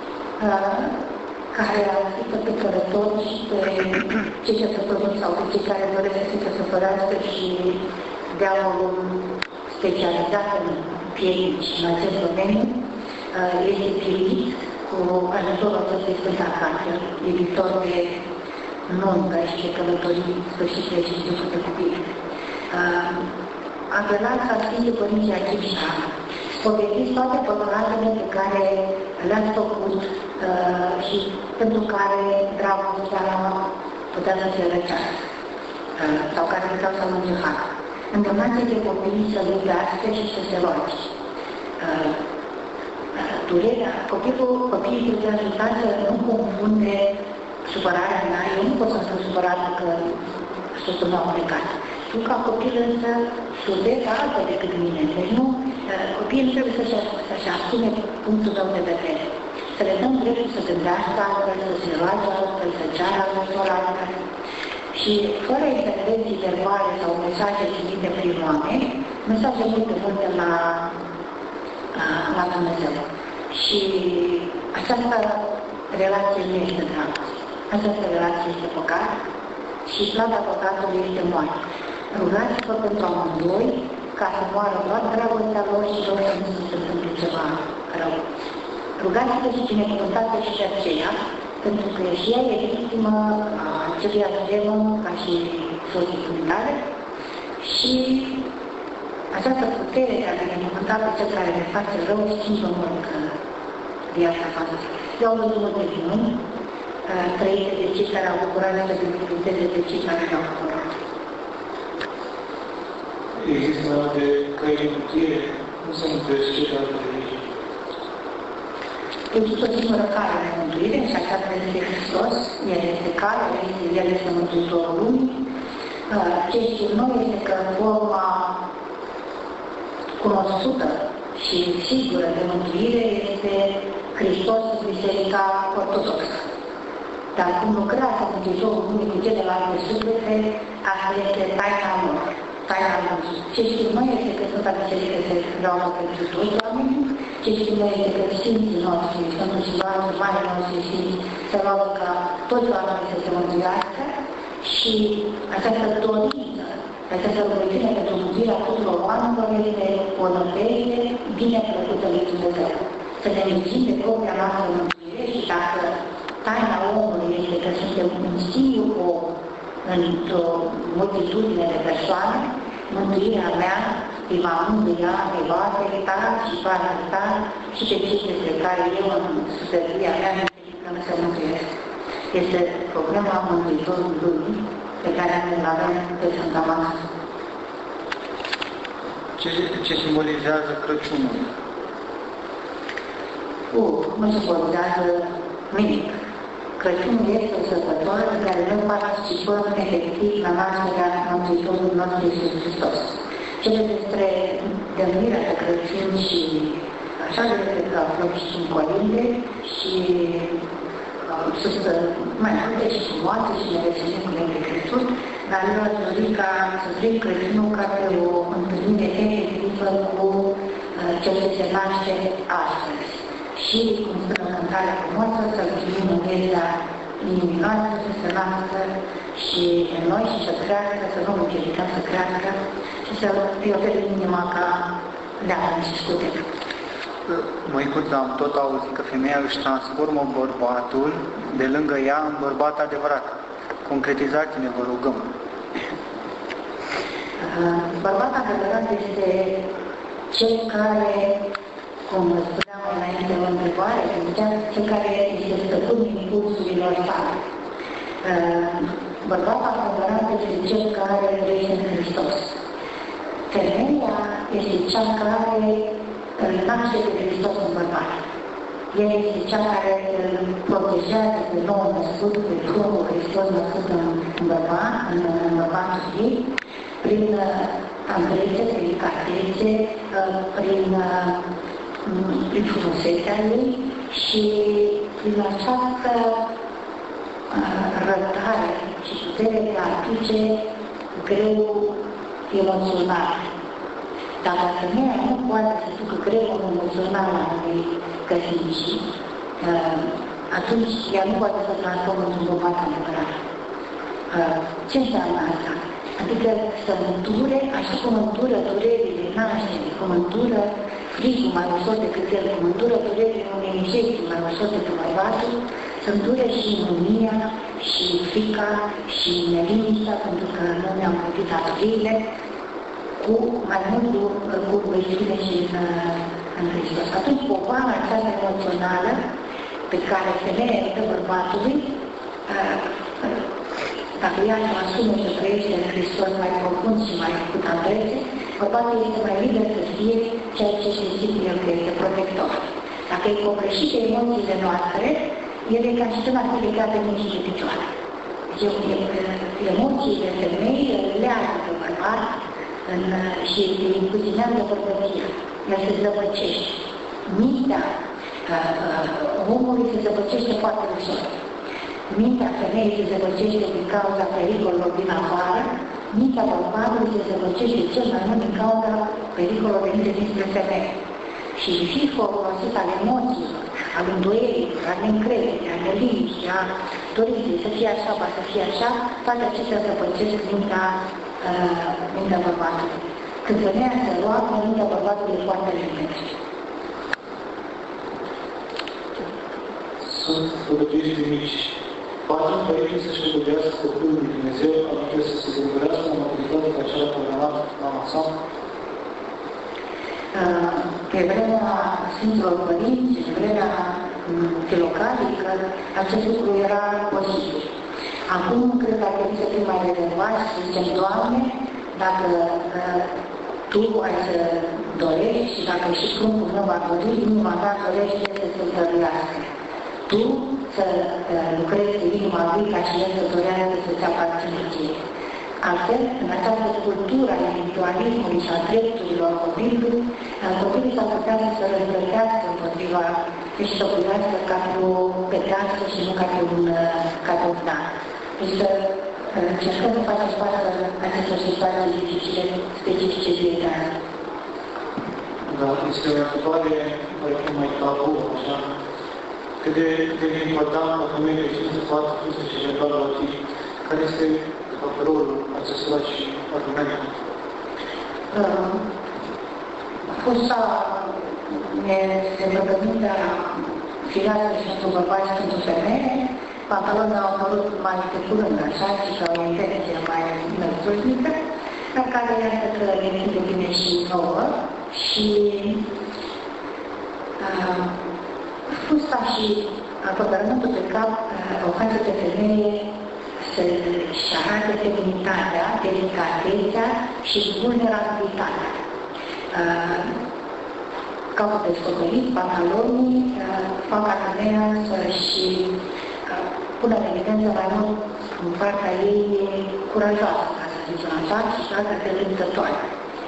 Speaker 2: care ajută pe călători și pe cei căsătoriți sau pe cei care doresc să se căsătorească și diavolul specializat în piedici în acest domeniu este pierdit cu ajutorul acestui Sfânt Arhanghel, iubitor de nuntă și de călătorii sfârșite și de făcut copii. Apelați la Sfântul Părinții Achim și Ana. Spovediți toate păcatele pe care le-ați făcut și pentru care dragostea putea să se răcească sau care puteau să mânce fac. Îndemnați de copiii să iubească și să se roage. Durerea, copiii putea ajuta să nu confunde supărarea mea. Eu nu pot să fiu supărată că soțul meu a plecat. Tu ca copil însă studiezi altă decât mine. Deci nu, copiii nu trebuie să-și asume punctul meu de vedere. Să le dăm dreptul să gândească altfel, să se roage altfel, să ceară altfel. Și fără intervenții verbale sau mesaje trimite prin oameni, mesaje multe la Dumnezeu. Și această relație nu este dragoste. Această relație este păcat și plata păcatului este moarte. Rugați-vă pentru amândoi ca să moară doar dragostea lor și lor să nu se întâmple ceva rău. Rugați-vă și binecuvântați și de aceea, pentru că și ea e victimă a aceluiași demon ca și soții dumitare și această putere de a binecuvânta pe cel care ne face rău schimbă mult viața noastră. Eu am văzut multe minuni trăite de cei care au bucurat să binecuvânteze de cei care ne-au bucurat.
Speaker 1: Există alte căi de mântuire, nu se mântuiesc cei care religie.
Speaker 2: Există o singură cale de mântuire și aceasta este Hristos, El este calea, El este Mântuitorul lumii. Ce știm noi este că forma cunoscută și sigură de mântuire este Hristos în Biserica Ortodoxă. Dar cum lucrează Mântuitorul lumii cu celelalte suflete, asta este taina lor. Taina lor. Ce știm noi este că Sfânta Biserică se roagă pentru toți oamenii, ce știm noi este că Sfinții noștri, Sfântul Silvaniu, Marii noștri Sfinți, se roagă ca toți oamenii să se mântuiască și această dorință, această rugăciune pentru mântuirea tuturor oamenilor este o nădejde bine plăcută lui Dumnezeu. Să ne lipsim de propria noastră mântuire și dacă taina omului este că suntem un singur om într-o multitudine de persoane, mântuirea mea îi va mângâia, îi va afecta și va afecta și pe cei despre care eu în sufletia mea nu se mântuiesc. Este problema Mântuitorului lumii pe care îl avem pe Sfânta Masă.
Speaker 3: Ce simbolizează Crăciunul?
Speaker 2: Nu simbolizează nimic. Crăciunul este o sărbătoare în care noi participăm efectiv la nașterea Mântuitorului nostru Iisus Hristos. Cele despre dănuirea de Crăciun și așa de că aflăm și în colinde și sunt mai multe și frumoase și ne reținem cu de Crăciun, dar eu aș dori ca să prind Crăciunul ca pe o întâlnire efectivă cu cel ce se naște astăzi. Și, cum spune cântarea frumoasă, să-L primim în viața inimii noastre, să se nască și în noi și să crească, să nu împiedicăm să crească și să îi oferim inima ca leagă și scute.
Speaker 3: Măicuța, am tot auzit că femeia își transformă bărbatul de lângă ea în bărbat adevărat. Concretizați-ne, vă rugăm.
Speaker 2: Bărbat adevărat este cel care, cum spuneam înainte o întrebare, cel care este stăpânul impulsurilor sale. Bărbatul adevărat este cel care trăiește în Hristos. Femeia este cea care îl naște pe Hristos în bărbat. Ea este cea care îl protejează pe nou născut, pe trupul Hristos născut în bărbatul ei, prin tandrețe, prin delicatețe, prin frumusețea ei și prin această răbdare și putere de a aduce greu emoțional. Dacă femeia nu poate să ducă greu emoțional la unei căsnicii, atunci ea nu poate să transformă într-un bărbat adevărat. Ce înseamnă asta? Adică să îndure, așa cum îndură durerile nașterii, cum îndură frigul mai ușor decât el, cum îndură durerile unei injecții mai ușor decât bărbatul, să îndure și mânia, și frica, și neliniștea, pentru că nu ne-am plătit datoriile, cu mai mult cu rugăciune și în Hristos. Atunci povara aceasta emoțională pe care femeia îi dă bărbatului, dacă ea își asume să trăiește în Hristos mai profund și mai cu tandrețe, bărbatul este mai liber să fie ceea ce se simte el că este protector. Dacă îi copleșite emoțiile noastre, el e ca și când ar fi legat de mâini și de picioare. Deci emoțiile femeii îl leagă pe bărbat și îi împuținează bărbăția. El se zăpăcește. Mintea omului se zăpăcește foarte ușor. Mintea femeii se zăpăcește din cauza pericolelor din afară, mintea bărbatului se zăpăcește cel mai mult din cauza pericolelor venite dinspre femeie. Și fie folosit al emoțiilor, al îndoierii, al neîncrederii, al neliniștii, a dorinței să fie așa, va să fie așa, toate acestea zăpăcesc mintea bărbatului. Când femeia se roagă, mintea bărbatului e foarte limpede.
Speaker 1: Sunt rugăciuni de mici. Patru părinții să-și rugădească copilul lui Dumnezeu, adică să se gândească în activitate ca cea programată la masă.
Speaker 2: Pe vremea Sfinților Părinți, pe vremea filocratică, acest lucru era posibil. Acum cred că ar trebui să fim mai rezervați, să zicem, Doamne, dacă Tu ai să dorești și dacă și pruncul meu va dori, inima ta dorește să să-l dăruiască. Tu să lucrezi cu inima lui ca și el să dorească să-ți aparțină ție. Altfel, în această cultură a individualismului și a drepturilor copilului, copilul s-ar putea să se răzbătească împotriva și să privească ca pe o pedeapsă și nu ca pe un dar. Deci să încercăm să facem față acestor situații dificile, specifice vieții.
Speaker 1: Da, este o întrebare mai tabu, așa. Cât de important o femeie creștină să facă Hristos și centrală la tine? Care este rolul acestora și argumentul?
Speaker 2: Fusta este îmbrăcămintea firească și pentru bărbați și pentru femeie. Pantalonii au apărut mai de curând, așa, și ca o intenție mai năstrușnică, dar care iată că ne ține bine și nouă. Și fusta și acoperământul pe cap o face pe femeie să-și arate feminitatea, delicatețea și vulnerabilitatea. Capul descoperit, pantalonii, fac ca femeia să-și pună în evidență mai mult în partea ei curajoasă, ca să zicem așa, și altă prezentătoare.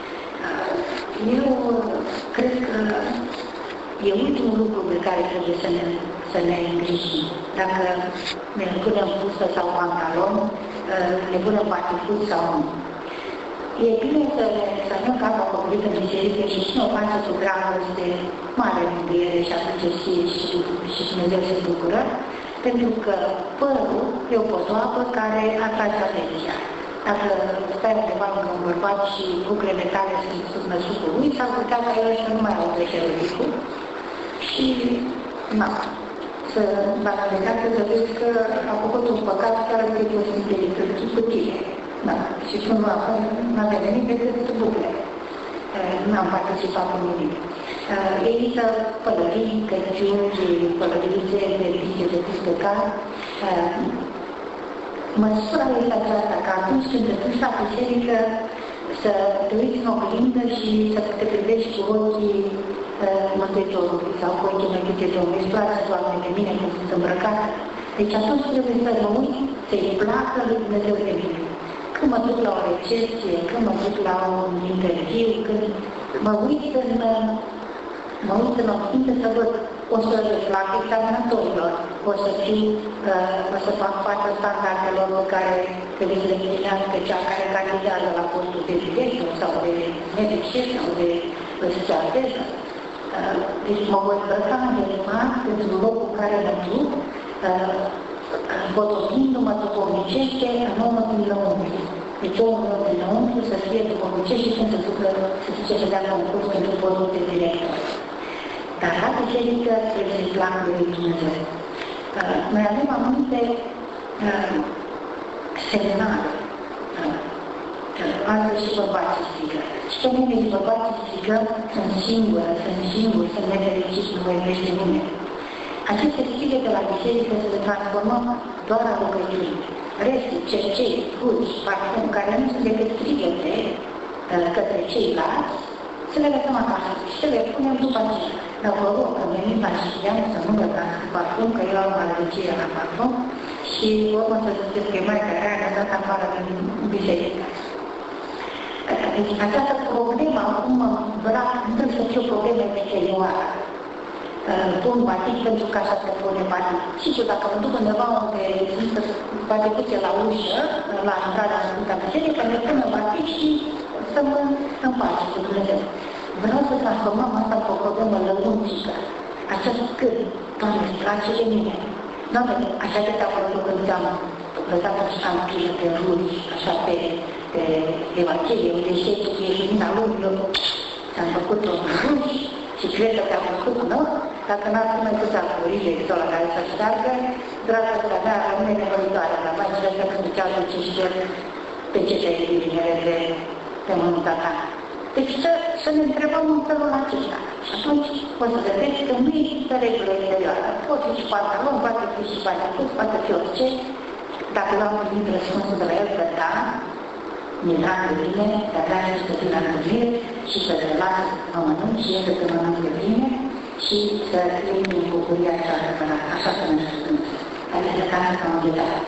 Speaker 2: Eu cred că e ultimul lucru pe care trebuie să ne îngrijim. Dacă ne punem fustă sau pantalon, ne punem paticut sau nu. E bine să ne examinăm capul acoperit în biserică și cine o face sub dragoste, mare mângâiere și atunci și Dumnezeu se bucură, pentru că părul e o podoabă care atrage atenția. Dacă stai undeva lângă un bărbat și buclele tale sunt sub năsucul lui, s-ar putea ca el să nu mai au trecherul și, dacă legat să vezi că a făcut un păcat care nu e posibil decât cu tine. Și tu nu a venit decât bucle. N-am participat în nimic. Există pălării, căciuni, pălărițe, vertice de păcat. Măsura este aceasta, că atunci când te duci la biserică, să te uiți în oglindă și să te privești cu ochii Mântuitorului sau cu ochii Mântuitorului Domnului. Îți place, Doamne, de mine cum sunt îmbrăcată. Deci atunci trebuie să mă uit, să-i placă lui Dumnezeu de mine. Când mă duc la o recepție, când mă duc la un interviu, când mă uit în oglindă să văd, o să plac examinatorilor, o să fac față standardelor pe care trebuie să le împlinească cea care candidează la postul de director sau de medice sau de stewardesă. Deci mă voi îmbrăca în delimat pentru locul în care mă duc, potovindu-mă duhovnicește în omul din lăuntru. Deci omul din lăuntru să fie duhovnicește și când se ducă, să zice, să dea concurs pentru postul de director. Dar la biserică trebuie să-i placă lui Dumnezeu. Noi avem anumite semnale. Astăzi și bărbații strigă. Și pe mine și bărbații strigă, sunt singuri, sunt nefericiți, nu mă iubește nimeni. Aceste strigă de la biserică să le transformăm doar în rugăciuni. Restul, cercei, fulgi, parfum, care nu sunt decât strigăte către ceilalți, să le lăsăm acasă și să le punem după aceea. Dar vă rog, că venim la știam să nu lăsați parfum, că eu am alergie la parfum și urmă să ziceți că e mai care a dat afară din biserică. Deci această problemă acum nu trebuie să fie o problemă exterioară. Pun batic pentru că așa se pune batic. Sigur, dacă mă duc undeva unde există baticuțe la ușă, la intrarea în Sfânta Biserică, le pun batic și să mă împace cu Dumnezeu. Vreau să transformăm asta pe o problemă lăuntică. Acest cât, Doamne, îți place de mine. Doamne, așa de te-a părut când ți-am lăsat așa în plină pe ruri, așa pe Evanghelie, unde știi că e lumina lui, ți-am făcut o ruși și cred că te-am făcut, nu? Dacă n-ar fi mai putea corige ăla care să șteargă, dragostea mea rămâne nevăitoare, dar mai cred că ducează ce știu pe ce te-ai iubire de mănunta ta. Deci să ne întrebăm în felul acesta. Și atunci o să vedeți că nu există regulă exterioară. Poate fi și pantalon, poate fi și baticut, poate fi orice. Dacă l-am primit răspunsul de la el, că da, mi-e drag de bine, dar da și să fie la întâlnire și să le las să mănânc și el să mănânc de bine. și să trăim în bucuria cea adevărată, așa să ne spune. Adică ca să am gândat.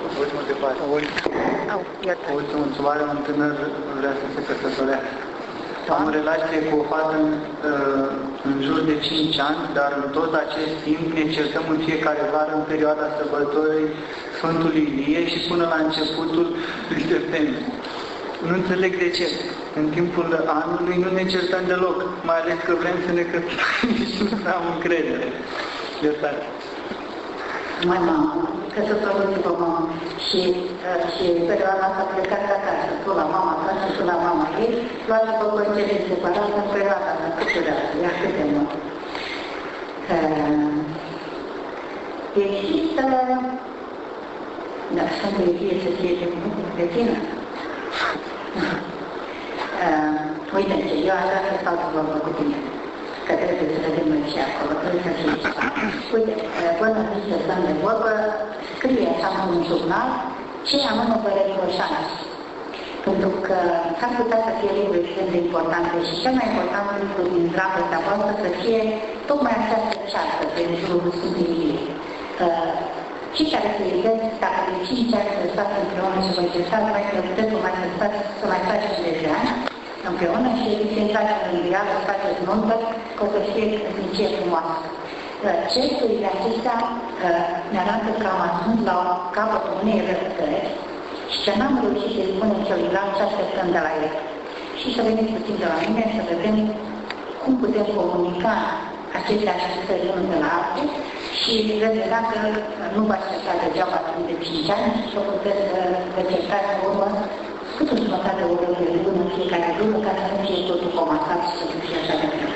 Speaker 3: Ultimul întrebare, un tânăr vrea să se căsătorească. Am o relație cu o fată în jur de 5 ani, dar în tot acest timp ne certăm în fiecare vară în perioada sărbătorii Sfântului Ilie și până la începutul lui septembrie. Nu înțeleg de ce. În timpul anului nu ne certăm deloc, mai ales că vrem să ne căsătorim și nu am încredere. Iertați.
Speaker 2: Mai mamă, căsătorit după mamă și perioada asta a plecat de acasă, tu la mama ta și tu la mama ei, luați după concedii separat în perioada asta, cât durează, ia câte mă. Există, dar Sfântul Ilie să fie de tine. Uite ce, eu aș vrea să stau să vorbă cu tine, că trebuie să vedem noi și acolo, trebuie să fie ceva. Uite, până să stăm de vorbă, scrie așa în jurnal ce amână vă reproșați. Pentru că s-ar putea să fie lucruri extrem de importante și cel mai important lucru din dragostea voastră să fie tocmai această ceartă pentru Sfântul Ilie. Cei care se iubesc, dacă de 5 ani să stați împreună și vă încercați, mai că puteți să mai faceți 10 ani împreună și să intrați în învială, să faceți nuntă, că o să fie căsnicie frumoasă. Certurile acestea ne arată că am ajuns la capătul unei răbdări și că n-am reușit să-i spunem celuilalt ce așteptăm de la el. Și să veniți puțin de la mine, să vedem cum putem comunica aceste așteptări unul de la altul și veți vedea că nu vă așteptați degeaba timp de 5 ani și o puteți să vă certați în urmă cât o jumătate de oră de lună, fiecare lună, ca să nu fie totul comasat și să nu fie așa de greu.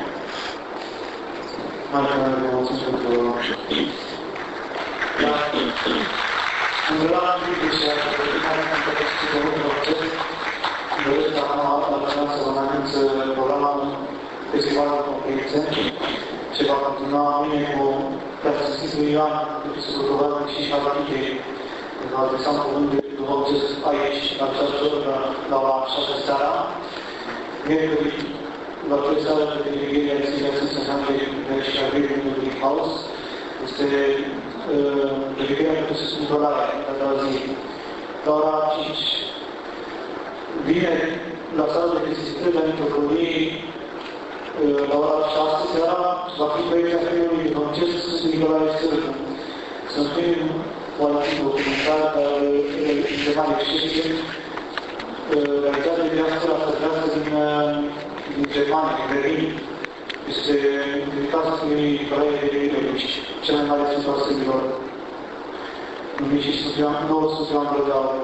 Speaker 1: În relație cu ceea ce care s-a întâmplat cu un proces, doresc acum să vă anunț programul Festivalului Conferințe, ce va continua mâine cu Preasfințitul Ioan, Episcopul și Șabatitei. Va adresa un cuvânt de Dumnezeu aici, la această oră, la 6 seara. Miercuri, la 3 seara de Evanghelia Ținea Sfântul Sfântul și Gabrielul din Haus. Este Evanghelia pentru Sfântulare, a doua zi. La ora 5, vineri, la sala de vizitări la Mitropoliei, la ora 6 seara, va fi proiecția filmului de Francesc Sfântul Nicolae Sârbu. Sunt film qualitativ documentar, dar de mare excepție, realizat de diaspora sătească din Germania, din Berlin. Este dedicat Sfântului Nicolae Davidovici, cel mai mare Sfânt al Sfântilor, numit și nouă Sfântul Ioan Gură de Aur.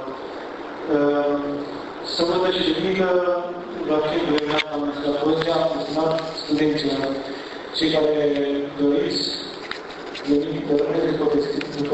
Speaker 1: Săptămâna și duminică, la timpul de la Mănăstătoria, am destinat studenților, cei care doriți, veniți, după